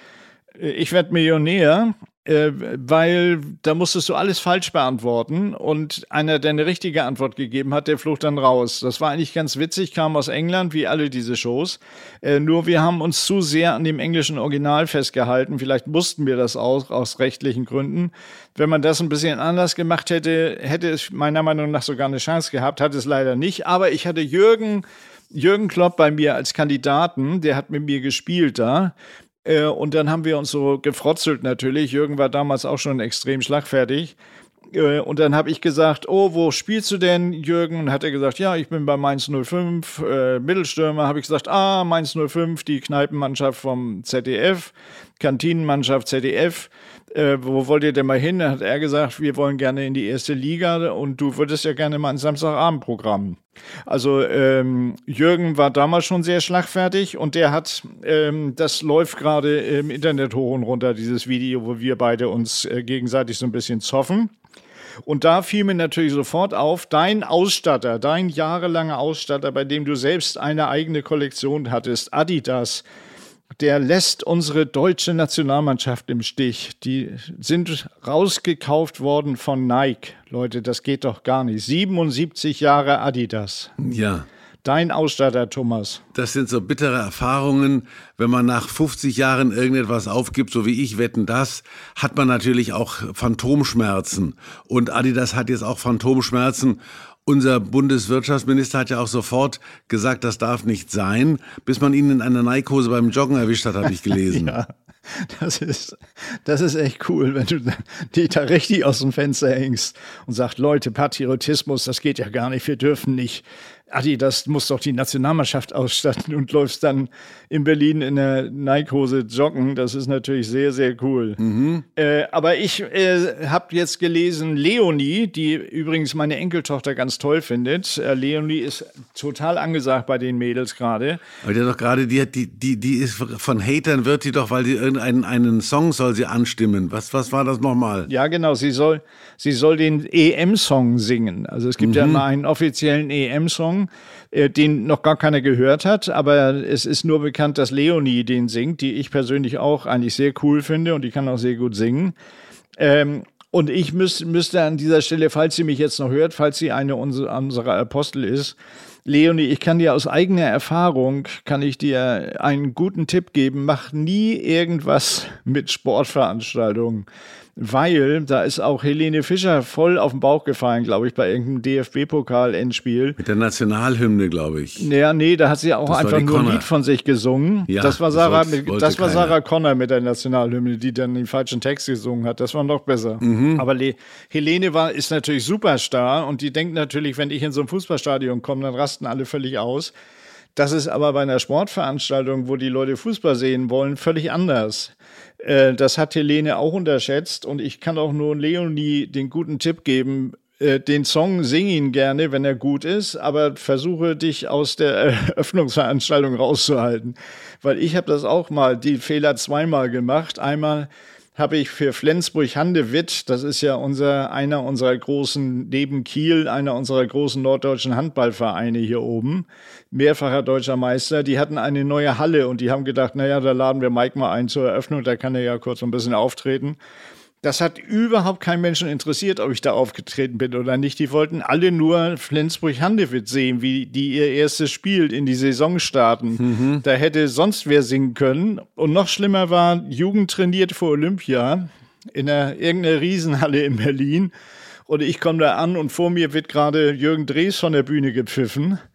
Ich werd Millionär. Äh, weil da musstest du alles falsch beantworten und einer, der eine richtige Antwort gegeben hat, der flog dann raus. Das war eigentlich ganz witzig, kam aus England, wie alle diese Shows. Äh, nur wir haben uns zu sehr an dem englischen Original festgehalten. Vielleicht mussten wir das auch aus rechtlichen Gründen. Wenn man das ein bisschen anders gemacht hätte, hätte es meiner Meinung nach sogar eine Chance gehabt, hat es leider nicht. Aber ich hatte Jürgen, Jürgen Klopp bei mir als Kandidaten, der hat mit mir gespielt da. Äh, und dann haben wir uns so gefrotzelt natürlich. Jürgen war damals auch schon extrem schlagfertig. Äh, und dann habe ich gesagt, oh, wo spielst du denn, Jürgen? Und hat er gesagt, ja, ich bin bei Mainz null fünf, äh, Mittelstürmer. Habe ich gesagt, ah, Mainz null fünf, die Kneipenmannschaft vom Z D F, Kantinenmannschaft Z D F. Äh, wo wollt ihr denn mal hin? Dann hat er gesagt, wir wollen gerne in die erste Liga und du würdest ja gerne mal ein Samstagabendprogramm. Also ähm, Jürgen war damals schon sehr schlagfertig und der hat, ähm, das läuft gerade im Internet hoch und runter, dieses Video, wo wir beide uns äh, gegenseitig so ein bisschen zoffen. Und da fiel mir natürlich sofort auf, dein Ausstatter, dein jahrelanger Ausstatter, bei dem du selbst eine eigene Kollektion hattest, Adidas, der lässt unsere deutsche Nationalmannschaft im Stich. Die sind rausgekauft worden von Nike. Leute, das geht doch gar nicht. siebenundsiebzig Jahre Adidas. Ja. Dein Ausstatter, Thomas. Das sind so bittere Erfahrungen. Wenn man nach fünfzig Jahren irgendetwas aufgibt, so wie ich, Wetten, das, hat man natürlich auch Phantomschmerzen. Und Adidas hat jetzt auch Phantomschmerzen. Unser Bundeswirtschaftsminister hat ja auch sofort gesagt, das darf nicht sein, bis man ihn in einer Nike-Hose beim Joggen erwischt hat, habe ich gelesen. Ja, das ist, das ist echt cool, wenn du die da richtig aus dem Fenster hängst und sagst, Leute, Patriotismus, das geht ja gar nicht, wir dürfen nicht. Adidas muss doch die Nationalmannschaft ausstatten und läufst dann in Berlin in der Nike-Hose joggen. Das ist natürlich sehr, sehr cool. Mhm. Äh, aber ich äh, habe jetzt gelesen, Leonie, die übrigens meine Enkeltochter ganz toll findet. Äh, Leonie ist total angesagt bei den Mädels gerade. Aber die hat doch gerade, die, die, die, die ist von Hatern, wird die doch, weil sie irgendeinen einen Song soll sie anstimmen. Was, was war das nochmal? Ja, genau. Sie soll, sie soll den E M-Song singen. Also es gibt mhm. ja mal einen offiziellen E M-Song, den noch gar keiner gehört hat, aber es ist nur bekannt, dass Leonie den singt, die ich persönlich auch eigentlich sehr cool finde und die kann auch sehr gut singen. Ähm, und ich müß, müsste an dieser Stelle, falls sie mich jetzt noch hört, falls sie eine unserer, unserer Apostel ist, Leonie, ich kann dir aus eigener Erfahrung, kann ich dir einen guten Tipp geben, mach nie irgendwas mit Sportveranstaltungen. Weil da ist auch Helene Fischer voll auf den Bauch gefallen, glaube ich, bei irgendeinem D F B-Pokal-Endspiel. Mit der Nationalhymne, glaube ich. Ja, nee, da hat sie auch das einfach nur ein Lied von sich gesungen. Ja, das war Sarah, das, wollte, das war keiner. Sarah Connor mit der Nationalhymne, die dann den falschen Text gesungen hat. Das war noch besser. Mhm. Aber Le- Helene war, ist natürlich Superstar und die denkt natürlich, wenn ich in so ein Fußballstadion komme, dann rasten alle völlig aus. Das ist aber bei einer Sportveranstaltung, wo die Leute Fußball sehen wollen, völlig anders. Äh, das hat Helene auch unterschätzt und ich kann auch nur Leonie den guten Tipp geben, äh, den Song sing ihn gerne, wenn er gut ist, aber versuche dich aus der Eröffnungsveranstaltung rauszuhalten. Weil ich habe das auch mal, die Fehler zweimal gemacht. Einmal habe ich für Flensburg-Handewitt, das ist ja unser, einer unserer großen, neben Kiel, einer unserer großen norddeutschen Handballvereine hier oben, mehrfacher deutscher Meister, die hatten eine neue Halle und die haben gedacht, naja, da laden wir Mike mal ein zur Eröffnung, da kann er ja kurz ein bisschen auftreten. Das hat überhaupt keinen Menschen interessiert, ob ich da aufgetreten bin oder nicht. Die wollten alle nur Flensburg-Handewitt sehen, wie die ihr erstes Spiel in die Saison starten. Mhm. Da hätte sonst wer singen können. Und noch schlimmer war, Jugend trainiert vor Olympia in einer, irgendeiner Riesenhalle in Berlin. Und ich komme da an und vor mir wird gerade Jürgen Drees von der Bühne gepfiffen.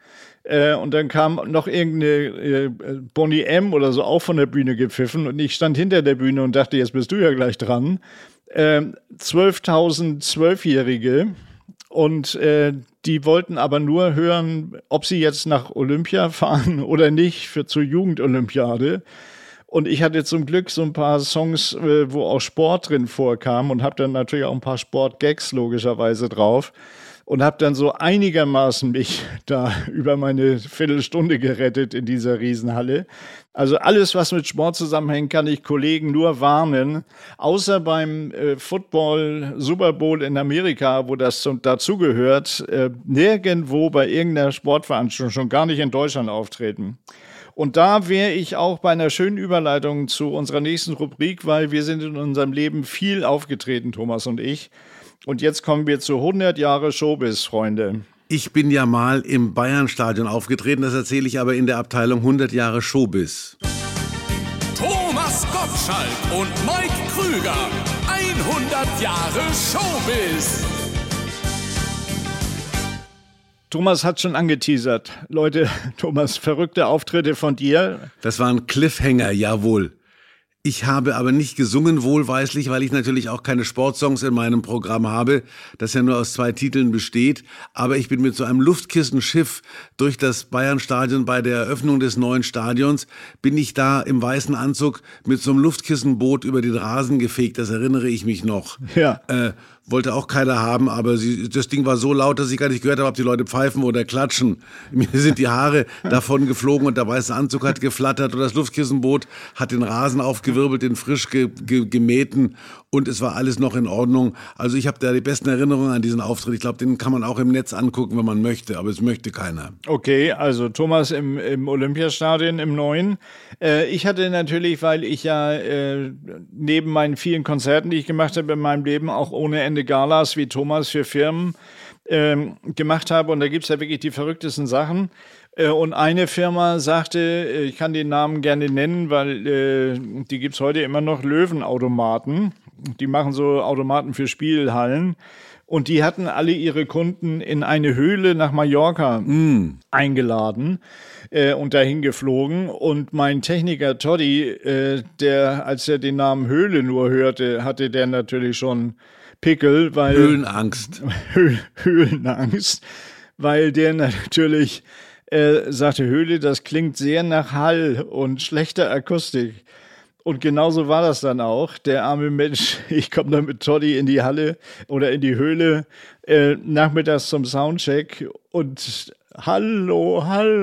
Äh, und dann kam noch irgendeine äh, Bonnie M. oder so auch von der Bühne gepfiffen und ich stand hinter der Bühne und dachte, jetzt bist du ja gleich dran. Äh, zwölftausend Zwölfjährige und äh, die wollten aber nur hören, ob sie jetzt nach Olympia fahren oder nicht für zur Jugendolympiade. Und ich hatte zum Glück so ein paar Songs, äh, wo auch Sport drin vorkam und habe dann natürlich auch ein paar Sportgags logischerweise drauf und habe dann so einigermaßen mich da über meine Viertelstunde gerettet in dieser Riesenhalle. Also alles, was mit Sport zusammenhängt, kann ich Kollegen nur warnen, außer beim äh, Football Super Bowl in Amerika, wo das zum, dazugehört, äh, nirgendwo bei irgendeiner Sportveranstaltung, schon gar nicht in Deutschland auftreten. Und da wäre ich auch bei einer schönen Überleitung zu unserer nächsten Rubrik, weil wir sind in unserem Leben viel aufgetreten, Thomas und ich. Und jetzt kommen wir zu hundert Jahre Showbiz, Freunde. Ich bin ja mal im Bayernstadion aufgetreten, das erzähle ich aber in der Abteilung hundert Jahre Showbiz. Thomas Gottschalk und Mike Krüger. hundert Jahre Showbiz. Thomas hat schon angeteasert. Leute, Thomas, verrückte Auftritte von dir. Das war ein Cliffhanger, jawohl. Ich habe aber nicht gesungen, wohlweislich, weil ich natürlich auch keine Sportsongs in meinem Programm habe, das ja nur aus zwei Titeln besteht. Aber ich bin mit so einem Luftkissenschiff durch das Bayernstadion bei der Eröffnung des neuen Stadions, bin ich da im weißen Anzug mit so einem Luftkissenboot über den Rasen gefegt. Das erinnere ich mich noch. Ja. Äh, wollte auch keiner haben, aber sie, das Ding war so laut, dass ich gar nicht gehört habe, ob die Leute pfeifen oder klatschen. Mir sind die Haare davon geflogen und der weiße Anzug hat geflattert und das Luftkissenboot hat den Rasen aufgewirbelt, den frisch ge, ge, gemähten und es war alles noch in Ordnung. Also ich habe da die besten Erinnerungen an diesen Auftritt. Ich glaube, den kann man auch im Netz angucken, wenn man möchte, aber es möchte keiner. Okay, also Thomas im, im Olympiastadion im Neuen. Äh, ich hatte natürlich, weil ich ja äh, neben meinen vielen Konzerten, die ich gemacht habe in meinem Leben, auch ohne Ende Galas wie Thomas für Firmen ähm, gemacht habe. Und da gibt es ja wirklich die verrücktesten Sachen. Äh, und eine Firma sagte, ich kann den Namen gerne nennen, weil äh, die gibt es heute immer noch, Löwenautomaten. Die machen so Automaten für Spielhallen. Und die hatten alle ihre Kunden in eine Höhle nach Mallorca mm. eingeladen äh, und dahin geflogen. Und mein Techniker Toddy, äh, der, als er den Namen Höhle nur hörte, hatte der natürlich schon Pickel, weil Höhlenangst. Höh- Höhlenangst, weil der natürlich äh, sagte, Höhle, das klingt sehr nach Hall und schlechter Akustik. Und genauso war das dann auch. Der arme Mensch, ich komme dann mit Toddy in die Halle oder in die Höhle, äh, nachmittags zum Soundcheck und Hallo,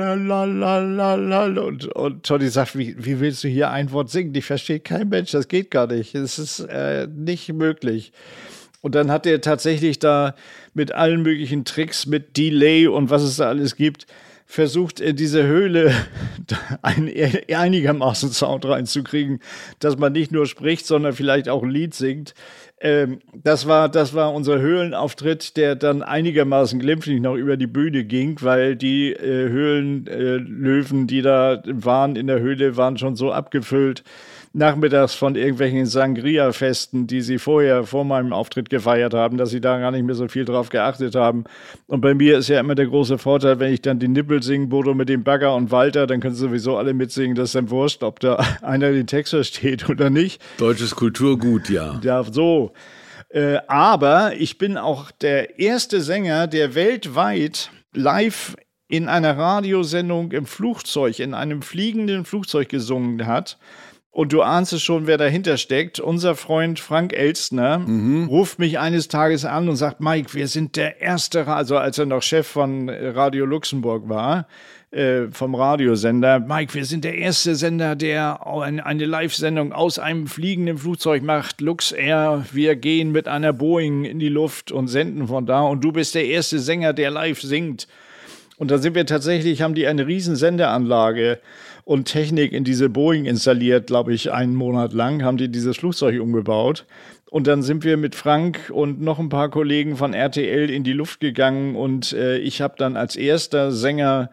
hallo, und, und Toddy sagt, wie, wie willst du hier ein Wort singen? Ich verstehe kein Mensch, das geht gar nicht. Das ist äh, nicht möglich. Und dann hat er tatsächlich da mit allen möglichen Tricks, mit Delay und was es da alles gibt, versucht, in diese Höhle einen einigermaßen Sound reinzukriegen, dass man nicht nur spricht, sondern vielleicht auch ein Lied singt. Ähm, das war, das war unser Höhlenauftritt, der dann einigermaßen glimpflich noch über die Bühne ging, weil die äh, Höhlenlöwen, äh, die da waren in der Höhle, waren schon so abgefüllt, nachmittags von irgendwelchen Sangria-Festen, die sie vorher, vor meinem Auftritt gefeiert haben, dass sie da gar nicht mehr so viel drauf geachtet haben. Und bei mir ist ja immer der große Vorteil, wenn ich dann die Nippel singen, Bodo mit dem Bagger und Walter, dann können sowieso alle mitsingen, das ist dann wurscht, ob da einer den Text versteht oder nicht. Deutsches Kulturgut, ja. Ja, so. Äh, aber ich bin auch der erste Sänger, der weltweit live in einer Radiosendung im Flugzeug, in einem fliegenden Flugzeug gesungen hat. Und du ahnst es schon, wer dahinter steckt. Unser Freund Frank Elstner mhm. ruft mich eines Tages an und sagt, Mike, wir sind der erste, also als er noch Chef von Radio Luxemburg war, äh, vom Radiosender, Mike, wir sind der erste Sender, der eine Live-Sendung aus einem fliegenden Flugzeug macht, Luxair, wir gehen mit einer Boeing in die Luft und senden von da und du bist der erste Sänger, der live singt. Und da sind wir tatsächlich, haben die eine riesen Sendeanlage und Technik in diese Boeing installiert, glaube ich, einen Monat lang, haben die dieses Flugzeug umgebaut. Und dann sind wir mit Frank und noch ein paar Kollegen von R T L in die Luft gegangen und äh, ich habe dann als erster Sänger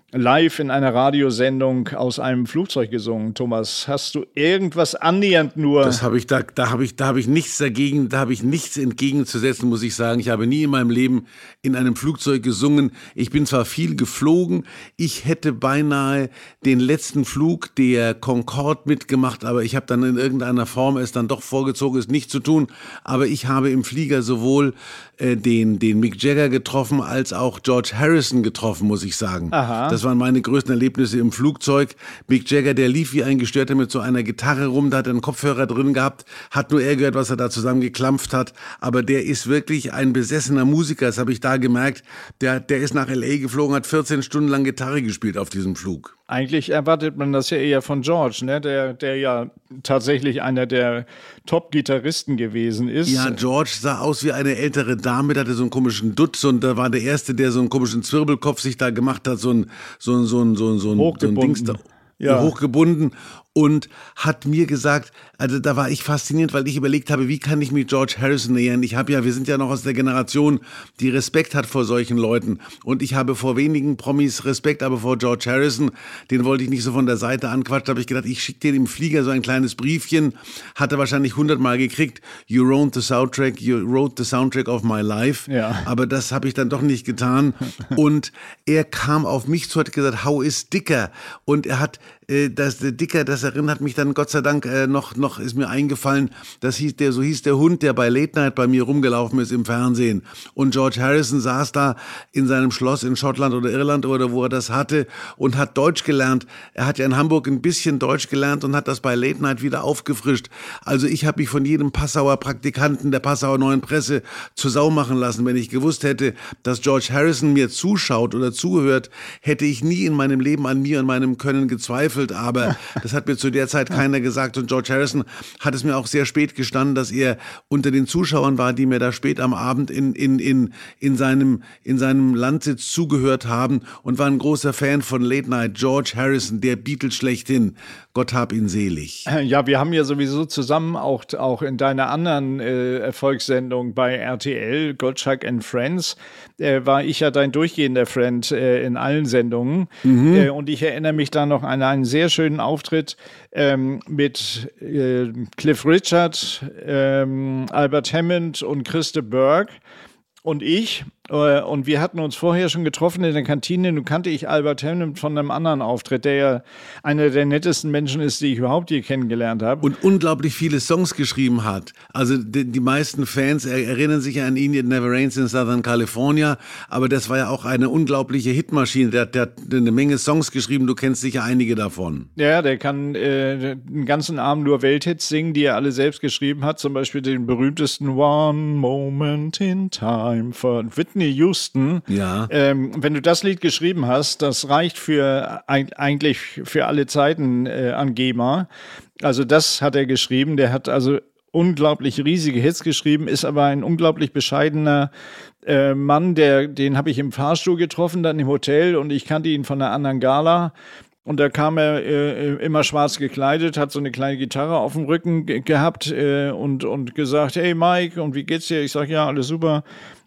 live in einer Radiosendung aus einem Flugzeug gesungen. Thomas, hast du irgendwas annähernd nur? Das habe ich da, da habe ich, da habe ich nichts dagegen, da habe ich nichts entgegenzusetzen, muss ich sagen. Ich habe nie in meinem Leben in einem Flugzeug gesungen. Ich bin zwar viel geflogen, ich hätte beinahe den letzten Flug der Concorde mitgemacht, aber ich habe dann in irgendeiner Form es dann doch vorgezogen, es nicht zu tun. Aber ich habe im Flieger sowohl äh, den, den Mick Jagger getroffen, als auch George Harrison getroffen, muss ich sagen. Aha. Das waren meine größten Erlebnisse im Flugzeug. Mick Jagger, der lief wie ein Gestörter mit so einer Gitarre rum, da hat er einen Kopfhörer drin gehabt, hat nur er gehört, was er da zusammengeklampft hat, aber der ist wirklich ein besessener Musiker, das habe ich da gemerkt. Der, der ist nach L A geflogen, hat vierzehn Stunden lang Gitarre gespielt auf diesem Flug. Eigentlich erwartet man das ja eher von George, ne? der, der ja tatsächlich einer der Top-Gitarristen gewesen ist. Ja, George sah aus wie eine ältere Dame, der hatte so einen komischen Dutz und da war der Erste, der so einen komischen Zwirbelkopf sich da gemacht hat, so ein, so ein, so ein, so ein, so ein, so ein Dings da, ja. hochgebunden. Und hat mir gesagt, also da war ich fasziniert, weil ich überlegt habe, wie kann ich mich George Harrison nähern? Ich habe ja, wir sind ja noch aus der Generation, die Respekt hat vor solchen Leuten. Und ich habe vor wenigen Promis Respekt, aber vor George Harrison, den wollte ich nicht so von der Seite anquatschen. Da habe ich gedacht, ich schicke dir im Flieger so ein kleines Briefchen. Hat er wahrscheinlich hundertmal gekriegt. You wrote the soundtrack, you wrote the soundtrack of my life. Ja. Aber das habe ich dann doch nicht getan. Und er kam auf mich zu, hat gesagt, how is Dicker? Und er hat äh, das der Dicker, das erinnert mich dann Gott sei Dank äh, noch, noch ist mir eingefallen, das hieß der, so hieß der Hund, der bei Late Night bei mir rumgelaufen ist im Fernsehen. Und George Harrison saß da in seinem Schloss in Schottland oder Irland oder wo er das hatte und hat Deutsch gelernt. Er hat ja in Hamburg ein bisschen Deutsch gelernt und hat das bei Late Night wieder aufgefrischt. Also ich habe mich von jedem Passauer Praktikanten der Passauer Neuen Presse zur Sau machen lassen. Wenn ich gewusst hätte, dass George Harrison mir zuschaut oder zuhört, hätte ich nie in meinem Leben an mir und meinem Können gezweifelt. Aber das hat mir zu der Zeit keiner gesagt. Und George Harrison hat es mir auch sehr spät gestanden, dass er unter den Zuschauern war, die mir da spät am Abend in, in, in, in, seinem, in seinem Landsitz zugehört haben und war ein großer Fan von Late Night. George Harrison, der Beatles schlechthin. Gott hab ihn selig. Ja, wir haben ja sowieso zusammen auch, auch in deiner anderen äh, Erfolgssendung bei R T L, Gottschalk and Friends, äh, war ich ja dein durchgehender Friend äh, in allen Sendungen. Mhm. Äh, und ich erinnere mich da noch an einen sehr schönen Auftritt ähm, mit äh, Cliff Richard, ähm, Albert Hammond und Christa Burke und ich. Und wir hatten uns vorher schon getroffen in der Kantine. Nun kannte ich Albert Hammond von einem anderen Auftritt, der ja einer der nettesten Menschen ist, die ich überhaupt je kennengelernt habe. Und unglaublich viele Songs geschrieben hat. Also die, die meisten Fans erinnern sich an ihn, It Never Rains in Southern California. Aber das war ja auch eine unglaubliche Hitmaschine. Der, der hat eine Menge Songs geschrieben. Du kennst sicher einige davon. Ja, der kann äh, den ganzen Abend nur Welthits singen, die er alle selbst geschrieben hat. Zum Beispiel den berühmtesten One Moment in Time von Whitney Houston. Ja. Ähm, wenn du das Lied geschrieben hast, das reicht für eigentlich für alle Zeiten äh, an GEMA. Also das hat er geschrieben. Der hat also unglaublich riesige Hits geschrieben, ist aber ein unglaublich bescheidener äh, Mann, der, den habe ich im Fahrstuhl getroffen, dann im Hotel und ich kannte ihn von einer anderen Gala. Und da kam er äh, immer schwarz gekleidet, hat so eine kleine Gitarre auf dem Rücken ge- gehabt äh, und, und gesagt, hey Mike, und wie geht's dir? Ich sage, ja, alles super.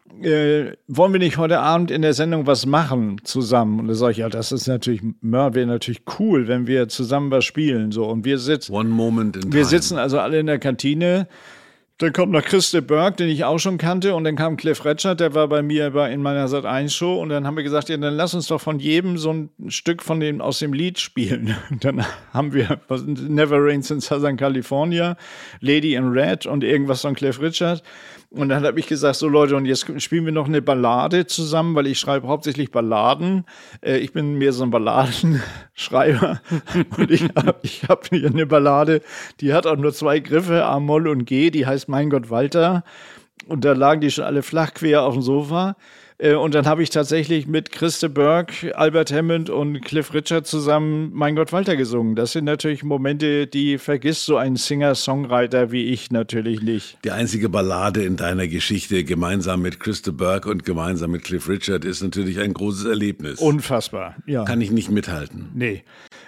Äh, wollen wir nicht heute Abend in der Sendung was machen zusammen? Und da sage ich, ja, das ist natürlich, wäre natürlich cool, wenn wir zusammen was spielen. So. Und wir sitzen, One moment in time. Wir sitzen also alle in der Kantine. Dann kommt noch Christa Burke, den ich auch schon kannte, und dann kam Cliff Richard, der war bei mir bei, in meiner Sat eins Show, und dann haben wir gesagt, ja, dann lass uns doch von jedem so ein Stück von dem, aus dem Lied spielen. Und dann haben wir Never Rains in Southern California, Lady in Red und irgendwas von Cliff Richard. Und dann habe ich gesagt, so Leute, und jetzt spielen wir noch eine Ballade zusammen, weil ich schreibe hauptsächlich Balladen. Äh, ich bin mehr so ein Balladenschreiber. Und ich habe ich hab hier eine Ballade, die hat auch nur zwei Griffe, A, Moll und G, die heißt Mein Gott Walter. Und da lagen die schon alle flach quer auf dem Sofa. Und dann habe ich tatsächlich mit Christa Burke, Albert Hammond und Cliff Richard zusammen Mein Gott Walter gesungen. Das sind natürlich Momente, die vergisst so ein Singer-Songwriter wie ich natürlich nicht. Die einzige Ballade in deiner Geschichte gemeinsam mit Christa Burke und gemeinsam mit Cliff Richard ist natürlich ein großes Erlebnis. Unfassbar, ja. Kann ich nicht mithalten. Nee.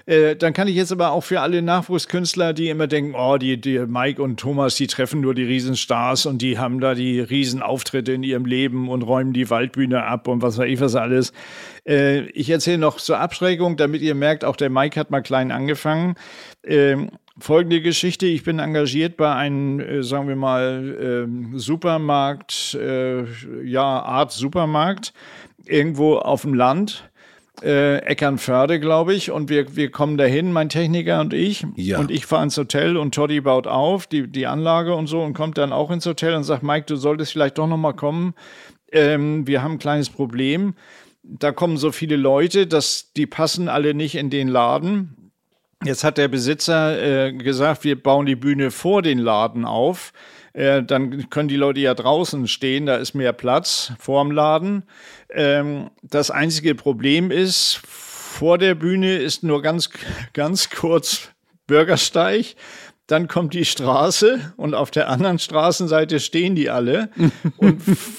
Äh, dann kann ich jetzt aber auch für alle Nachwuchskünstler, die immer denken, oh, die, die Mike und Thomas, die treffen nur die Riesenstars und die haben da die Riesenauftritte in ihrem Leben und räumen die Waldbühne ab und was weiß ich was alles. Äh, ich erzähle noch zur Abschreckung, damit ihr merkt, auch der Mike hat mal klein angefangen. Ähm, Folgende Geschichte, ich bin engagiert bei einem, äh, sagen wir mal, äh, Supermarkt, äh, ja, Art Supermarkt, irgendwo auf dem Land, äh, Eckernförde, glaube ich, und wir, wir kommen dahin, mein Techniker und ich, Ja. und ich fahre ins Hotel und Toddy baut auf, die, die Anlage und so, und kommt dann auch ins Hotel und sagt, Mike, du solltest vielleicht doch noch mal kommen, ähm, wir haben ein kleines Problem, da kommen so viele Leute, dass die passen alle nicht in den Laden. Jetzt hat der Besitzer äh, gesagt, wir bauen die Bühne vor den Laden auf. Äh, dann können die Leute ja draußen stehen, da ist mehr Platz vorm Laden. Ähm, das einzige Problem ist, vor der Bühne ist nur ganz, ganz kurz Bürgersteig. Dann kommt die Straße und auf der anderen Straßenseite stehen die alle. und,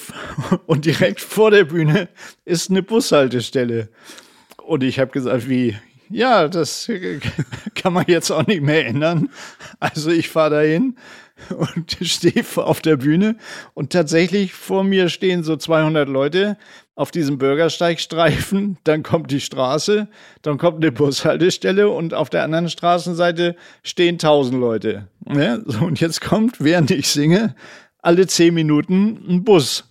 und direkt vor der Bühne ist eine Bushaltestelle. Und ich habe gesagt, wie... Ja, das kann man jetzt auch nicht mehr ändern. Also ich fahre dahin und stehe auf der Bühne und tatsächlich vor mir stehen so zweihundert Leute auf diesem Bürgersteigstreifen. Dann kommt die Straße, dann kommt eine Bushaltestelle und auf der anderen Straßenseite stehen tausend Leute. Ja, so, und jetzt kommt, während ich singe, alle zehn Minuten ein Bus.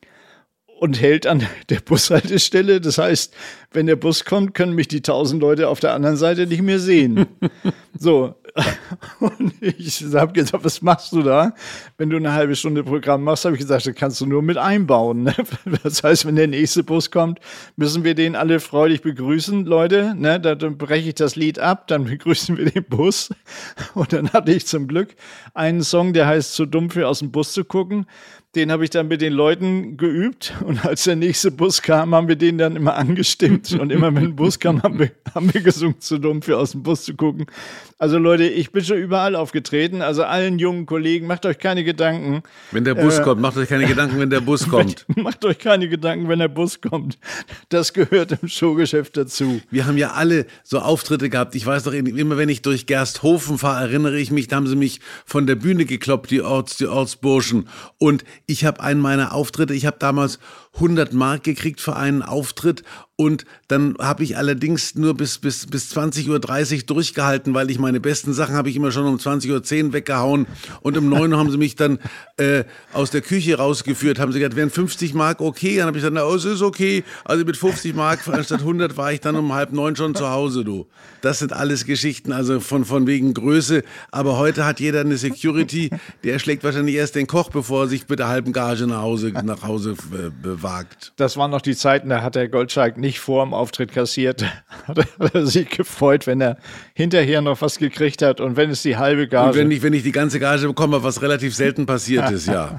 Und hält an der Bushaltestelle. Das heißt, wenn der Bus kommt, können mich die tausend Leute auf der anderen Seite nicht mehr sehen. So. Und ich habe gesagt, was machst du da? Wenn du eine halbe Stunde Programm machst, habe ich gesagt, das kannst du nur mit einbauen. Ne? Das heißt, wenn der nächste Bus kommt, müssen wir den alle freudig begrüßen, Leute. Ne? Dann breche ich das Lied ab, dann begrüßen wir den Bus. Und dann hatte ich zum Glück einen Song, der heißt Zu dumm für aus dem Bus zu gucken. Den habe ich dann mit den Leuten geübt und als der nächste Bus kam, haben wir den dann immer angestimmt und immer wenn ein Bus kam, haben wir, haben wir gesungen, zu dumm für aus dem Bus zu gucken. Also Leute, ich bin schon überall aufgetreten, also allen jungen Kollegen, macht euch keine Gedanken. Wenn der Bus äh, kommt, macht euch keine Gedanken, wenn der Bus kommt. Macht euch keine Gedanken, wenn der Bus kommt. Das gehört im Showgeschäft dazu. Wir haben ja alle so Auftritte gehabt. Ich weiß doch, immer wenn ich durch Gersthofen fahre, erinnere ich mich, da haben sie mich von der Bühne gekloppt, die Orts, die Ortsburschen. Und ich habe einen meiner Auftritte, ich habe damals hundert Mark gekriegt für einen Auftritt und dann habe ich allerdings nur bis, bis, bis zwanzig Uhr dreißig durchgehalten, weil ich meine besten Sachen habe ich immer schon um zwanzig Uhr zehn weggehauen und um neun Uhr haben sie mich dann äh, aus der Küche rausgeführt, haben sie gesagt, wären fünfzig Mark okay? Dann habe ich gesagt, na, es ist okay. Also mit fünfzig Mark anstatt hundert war ich dann um halb neun schon zu Hause, du. Das sind alles Geschichten, also von, von wegen Größe. Aber heute hat jeder eine Security, der schlägt wahrscheinlich erst den Koch, bevor er sich mit der halben Gage nach Hause, nach Hause äh, bewagt. Das waren noch die Zeiten, da hat der Goldschalk nicht vor dem Auftritt kassiert. Hat er sich gefreut, wenn er hinterher noch was gekriegt hat und wenn es die halbe Gage... Und wenn ich, wenn ich die ganze Gage bekomme, was relativ selten passiert ist, ja.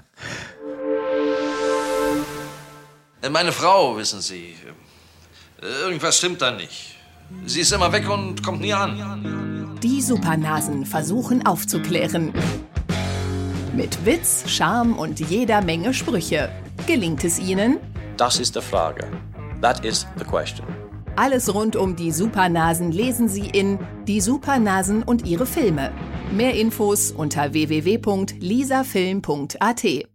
Meine Frau, wissen Sie, irgendwas stimmt da nicht. Sie ist immer weg und kommt nie an. Die Supernasen versuchen aufzuklären. Mit Witz, Charme und jeder Menge Sprüche. Gelingt es ihnen? Das ist die Frage. That is the question. Alles rund um die Supernasen lesen Sie in Die Supernasen und ihre Filme. Mehr Infos unter w w w punkt lisafilm punkt a t.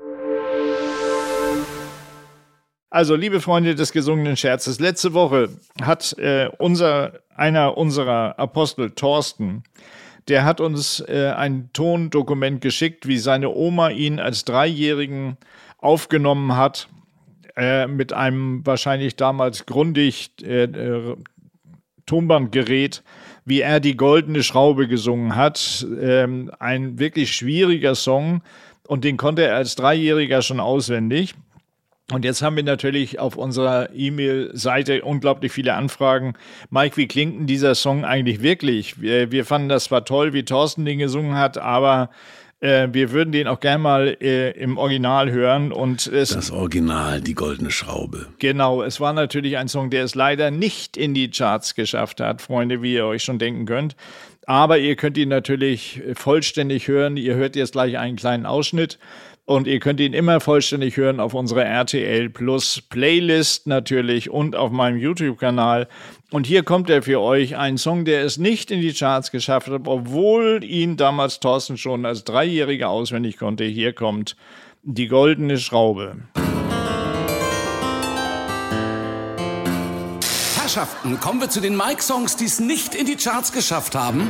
Also, liebe Freunde des gesungenen Scherzes, letzte Woche hat äh, unser, einer unserer Apostel, Thorsten, der hat uns äh, ein Tondokument geschickt, wie seine Oma ihn als Dreijährigen aufgenommen hat, äh, mit einem wahrscheinlich damals grundig äh, äh, Tonbandgerät, wie er die goldene Schraube gesungen hat. Ähm, ein wirklich schwieriger Song und den konnte er als Dreijähriger schon auswendig. Und jetzt haben wir natürlich auf unserer E-Mail-Seite unglaublich viele Anfragen. Mike, wie klingt denn dieser Song eigentlich wirklich? Wir, wir fanden das zwar toll, wie Thorsten den gesungen hat, aber äh, wir würden den auch gern mal äh, im Original hören. Und es, das Original, die goldene Schraube. Genau, es war natürlich ein Song, der es leider nicht in die Charts geschafft hat, Freunde, wie ihr euch schon denken könnt. Aber ihr könnt ihn natürlich vollständig hören. Ihr hört jetzt gleich einen kleinen Ausschnitt. Und ihr könnt ihn immer vollständig hören auf unserer R T L Plus Playlist natürlich und auf meinem YouTube-Kanal. Und hier kommt er für euch, ein Song, der es nicht in die Charts geschafft hat, obwohl ihn damals Thorsten schon als Dreijähriger auswendig konnte. Hier kommt Die goldene Schraube. Herrschaften, kommen wir zu den Mike-Songs, die es nicht in die Charts geschafft haben.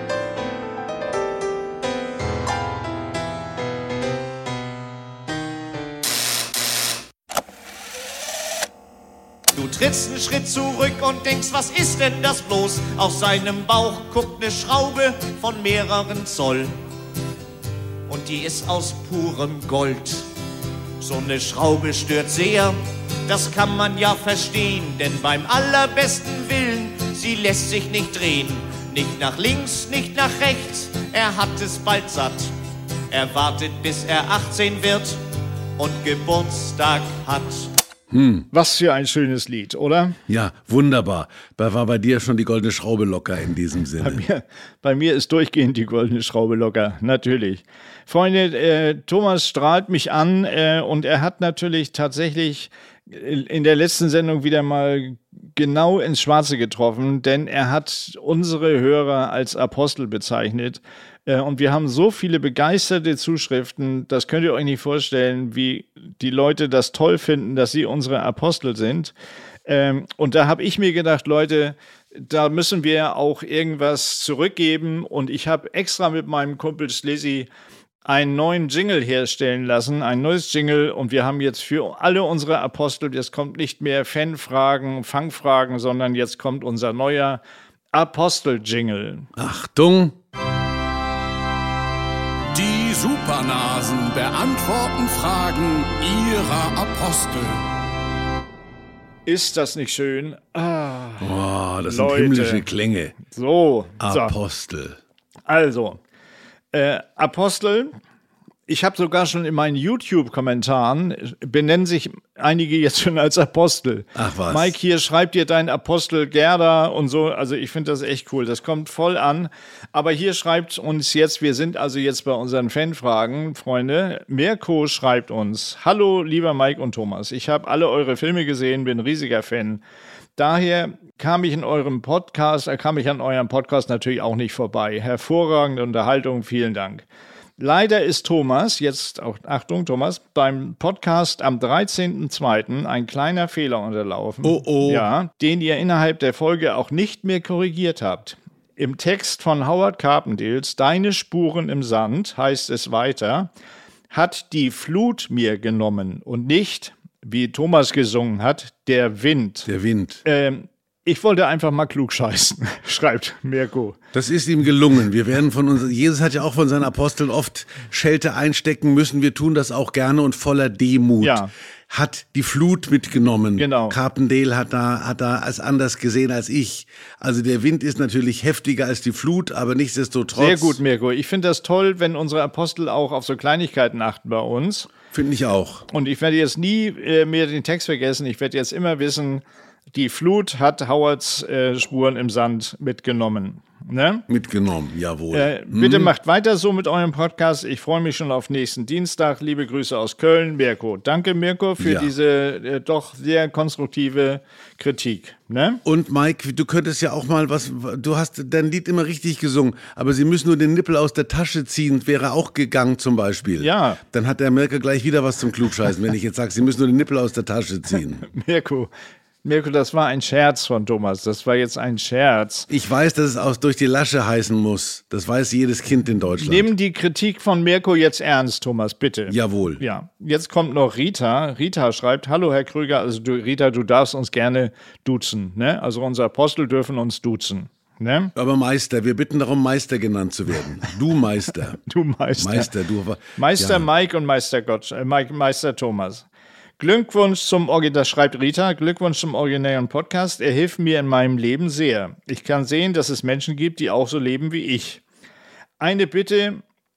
Du trittst einen Schritt zurück und denkst, was ist denn das bloß? Aus seinem Bauch guckt eine Schraube von mehreren Zoll. Und die ist aus purem Gold. So eine Schraube stört sehr, das kann man ja verstehen. Denn beim allerbesten Willen, sie lässt sich nicht drehen. Nicht nach links, nicht nach rechts, er hat es bald satt. Er wartet, bis er achtzehn wird und Geburtstag hat. Hm. Was für ein schönes Lied, oder? Ja, wunderbar. Da war bei dir schon die goldene Schraube locker in diesem Sinne. Bei mir, bei mir ist durchgehend die goldene Schraube locker, natürlich. Freunde, äh, Thomas strahlt mich an äh, und er hat natürlich tatsächlich in der letzten Sendung wieder mal genau ins Schwarze getroffen, denn er hat unsere Hörer als Apostel bezeichnet. Und wir haben so viele begeisterte Zuschriften, das könnt ihr euch nicht vorstellen, wie die Leute das toll finden, dass sie unsere Apostel sind. Und da habe ich mir gedacht, Leute, da müssen wir auch irgendwas zurückgeben. Und ich habe extra mit meinem Kumpel Slizzy einen neuen Jingle herstellen lassen, ein neues Jingle. Und wir haben jetzt für alle unsere Apostel, jetzt kommt nicht mehr Fanfragen, Fangfragen, sondern jetzt kommt unser neuer Apostel-Jingle. Achtung! Die Supernasen beantworten Fragen ihrer Apostel. Ist das nicht schön? Ah, oh, das Leute. sind himmlische Klänge. So, Apostel. So. Also, äh, Apostel, ich habe sogar schon in meinen YouTube-Kommentaren, benennen sich einige jetzt schon als Apostel. Ach was. Mike, hier schreibt dir dein Apostel Gerda und so. Also ich finde das echt cool. Das kommt voll an. Aber hier schreibt uns jetzt, wir sind also jetzt bei unseren Fanfragen, Freunde. Mirko schreibt uns: Hallo, lieber Mike und Thomas. Ich habe alle eure Filme gesehen, bin ein riesiger Fan. Daher kam ich in eurem Podcast, äh, kam ich an eurem Podcast natürlich auch nicht vorbei. Hervorragende Unterhaltung, vielen Dank. Leider ist Thomas, jetzt auch, Achtung Thomas, beim Podcast am dreizehnten zweiten ein kleiner Fehler unterlaufen. Oh oh. Ja, den ihr innerhalb der Folge auch nicht mehr korrigiert habt. Im Text von Howard Carpendales, Deine Spuren im Sand, heißt es weiter, hat die Flut mir genommen und nicht, wie Thomas gesungen hat, der Wind. Der Wind. Ähm, Ich wollte einfach mal klug scheißen, schreibt Mirko. Das ist ihm gelungen. Wir werden von uns, Jesus hat ja auch von seinen Aposteln oft Schelte einstecken müssen. Wir tun das auch gerne und voller Demut. Ja. Hat die Flut mitgenommen. Genau. Carpendale hat da, hat da als anders gesehen als ich. Also der Wind ist natürlich heftiger als die Flut, aber nichtsdestotrotz. Sehr gut, Mirko. Ich finde das toll, wenn unsere Apostel auch auf so Kleinigkeiten achten bei uns. Finde ich auch. Und ich werde jetzt nie äh, mehr den Text vergessen. Ich werde jetzt immer wissen, die Flut hat Howards äh, Spuren im Sand mitgenommen. Ne? Mitgenommen, jawohl. Äh, bitte hm. macht weiter so mit eurem Podcast. Ich freue mich schon auf nächsten Dienstag. Liebe Grüße aus Köln, Mirko. Danke, Mirko, für Ja. diese äh, doch sehr konstruktive Kritik. Ne? Und Mike, du könntest ja auch mal was, du hast dein Lied immer richtig gesungen, aber sie müssen nur den Nippel aus der Tasche ziehen, wäre auch gegangen zum Beispiel. Ja. Dann hat der Mirko gleich wieder was zum Klugscheißen, wenn ich jetzt sage, sie müssen nur den Nippel aus der Tasche ziehen. Mirko, Mirko, das war ein Scherz von Thomas. Das war jetzt ein Scherz. Ich weiß, dass es aus durch die Lasche heißen muss. Das weiß jedes Kind in Deutschland. Nimm die Kritik von Mirko jetzt ernst, Thomas, bitte. Jawohl. Ja, jetzt kommt noch Rita. Rita schreibt: Hallo, Herr Krüger. Also, du, Rita, du darfst uns gerne duzen. Ne? Also, unsere Apostel dürfen uns duzen. Ne? Aber Meister, wir bitten darum, Meister genannt zu werden. Du Meister. Du Meister. Meister, du. Meister ja. Mike und Meister Gott, äh, Mike, Meister Thomas. Glückwunsch zum Original, das schreibt Rita, Glückwunsch zum originären Podcast. Er hilft mir in meinem Leben sehr. Ich kann sehen, dass es Menschen gibt, die auch so leben wie ich. Eine Bitte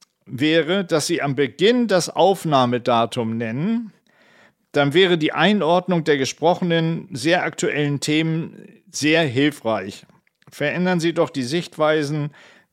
wäre, dass Sie am Beginn das Aufnahmedatum nennen. Dann wäre die Einordnung der gesprochenen, sehr aktuellen Themen sehr hilfreich. Verändern Sie doch die Sichtweisen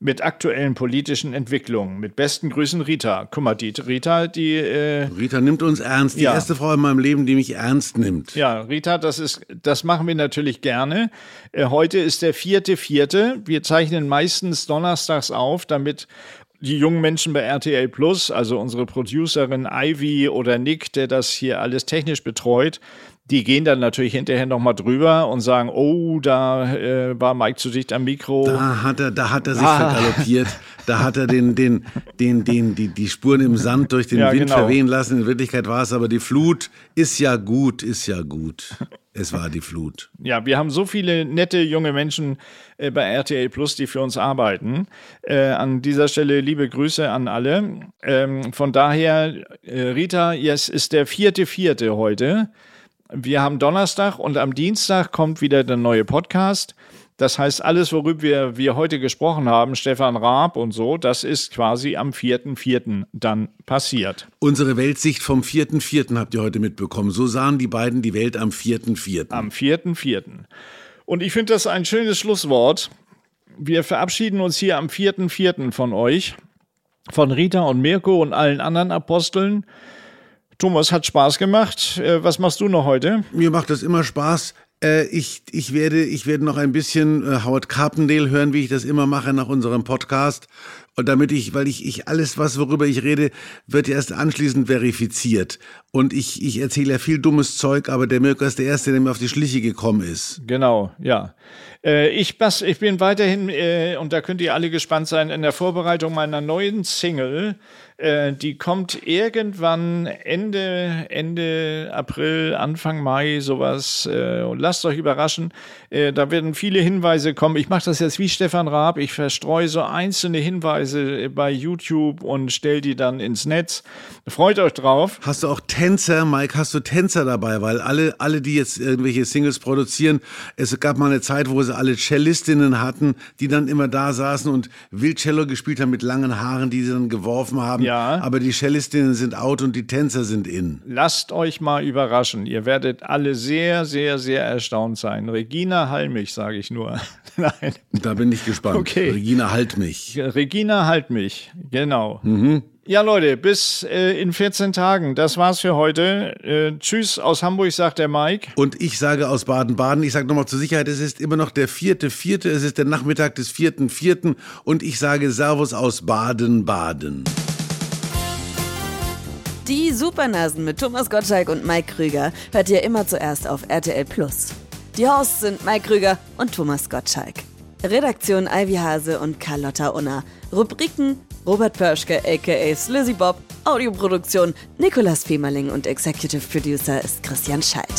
mit aktuellen politischen Entwicklungen. Mit besten Grüßen, Rita. Guck mal, die Rita, die... Äh, Rita nimmt uns ernst. Die ja. erste Frau in meinem Leben, die mich ernst nimmt. Ja, Rita, das ist, das machen wir natürlich gerne. Äh, heute ist der vierte Vierte. Wir zeichnen meistens donnerstags auf, damit die jungen Menschen bei R T L Plus, also unsere Producerin Ivy oder Nick, der das hier alles technisch betreut, die gehen dann natürlich hinterher nochmal drüber und sagen, oh, da äh, war Mike zu dicht am Mikro. Da hat er, da hat er sich Ah. vergaloppiert. Da hat er den, den, den, den, die, die Spuren im Sand durch den Ja, Wind genau. verwehen lassen. In Wirklichkeit war es aber die Flut. Ist ja gut, ist ja gut. Es war die Flut. Ja, wir haben so viele nette junge Menschen äh, bei R T L Plus, die für uns arbeiten. Äh, an dieser Stelle liebe Grüße an alle. Ähm, von daher, äh, Rita, es ist der vierte Vierte heute. Wir haben Donnerstag und am Dienstag kommt wieder der neue Podcast. Das heißt, alles, worüber wir, wir heute gesprochen haben, Stefan Raab und so, das ist quasi am vierten Vierten dann passiert. Unsere Weltsicht vom vierten Vierten habt ihr heute mitbekommen. So sahen die beiden die Welt am vierten Vierten. Am vierten Vierten. Und ich finde das ein schönes Schlusswort. Wir verabschieden uns hier am vierten Vierten von euch, von Rita und Mirko und allen anderen Aposteln. Thomas, hat Spaß gemacht. Äh, was machst du noch heute? Mir macht das immer Spaß. Äh, ich, ich, werde, ich werde noch ein bisschen äh, Howard Carpendale hören, wie ich das immer mache nach unserem Podcast. Und damit ich, weil ich, ich alles, was worüber ich rede, wird ja erst anschließend verifiziert. Und ich, ich erzähle ja viel dummes Zeug, aber der Mirko ist der Erste, der mir auf die Schliche gekommen ist. Genau, ja. Äh, ich, Bas, ich bin weiterhin, äh, und da könnt ihr alle gespannt sein, in der Vorbereitung meiner neuen Single. Äh, die kommt irgendwann Ende, Ende April, Anfang Mai, sowas. Äh, und lasst euch überraschen. Äh, da werden viele Hinweise kommen. Ich mache das jetzt wie Stefan Raab. Ich verstreue so einzelne Hinweise bei YouTube und stelle die dann ins Netz. Freut euch drauf. Hast du auch Tänzer, Mike, hast du Tänzer dabei? Weil alle, alle, die jetzt irgendwelche Singles produzieren, es gab mal eine Zeit, wo sie alle Cellistinnen hatten, die dann immer da saßen und Wildcello gespielt haben mit langen Haaren, die sie dann geworfen haben. Ja. Aber die Cellistinnen sind out und die Tänzer sind in. Lasst euch mal überraschen. Ihr werdet alle sehr, sehr, sehr erstaunt sein. Regina Halmich, sage ich nur. Nein. Da bin ich gespannt. Okay. Regina, halt mich. Regina halt mich. Genau. Mhm. Ja, Leute, bis äh, in vierzehn Tagen. Das war's für heute. Äh, tschüss aus Hamburg, sagt der Mike. Und ich sage aus Baden-Baden, ich sage nochmal zur Sicherheit, es ist immer noch der vierte Vierte, es ist der Nachmittag des vierten Vierten und ich sage Servus aus Baden-Baden. Die Supernasen mit Thomas Gottschalk und Mike Krüger hört ihr immer zuerst auf R T L Plus. Die Hosts sind Mike Krüger und Thomas Gottschalk. Redaktion Ivy Hase und Carlotta Unna. Rubriken Robert Pörschke aka Slizzy Bob. Audioproduktion Nicolas Femerling und Executive Producer ist Christian Schall.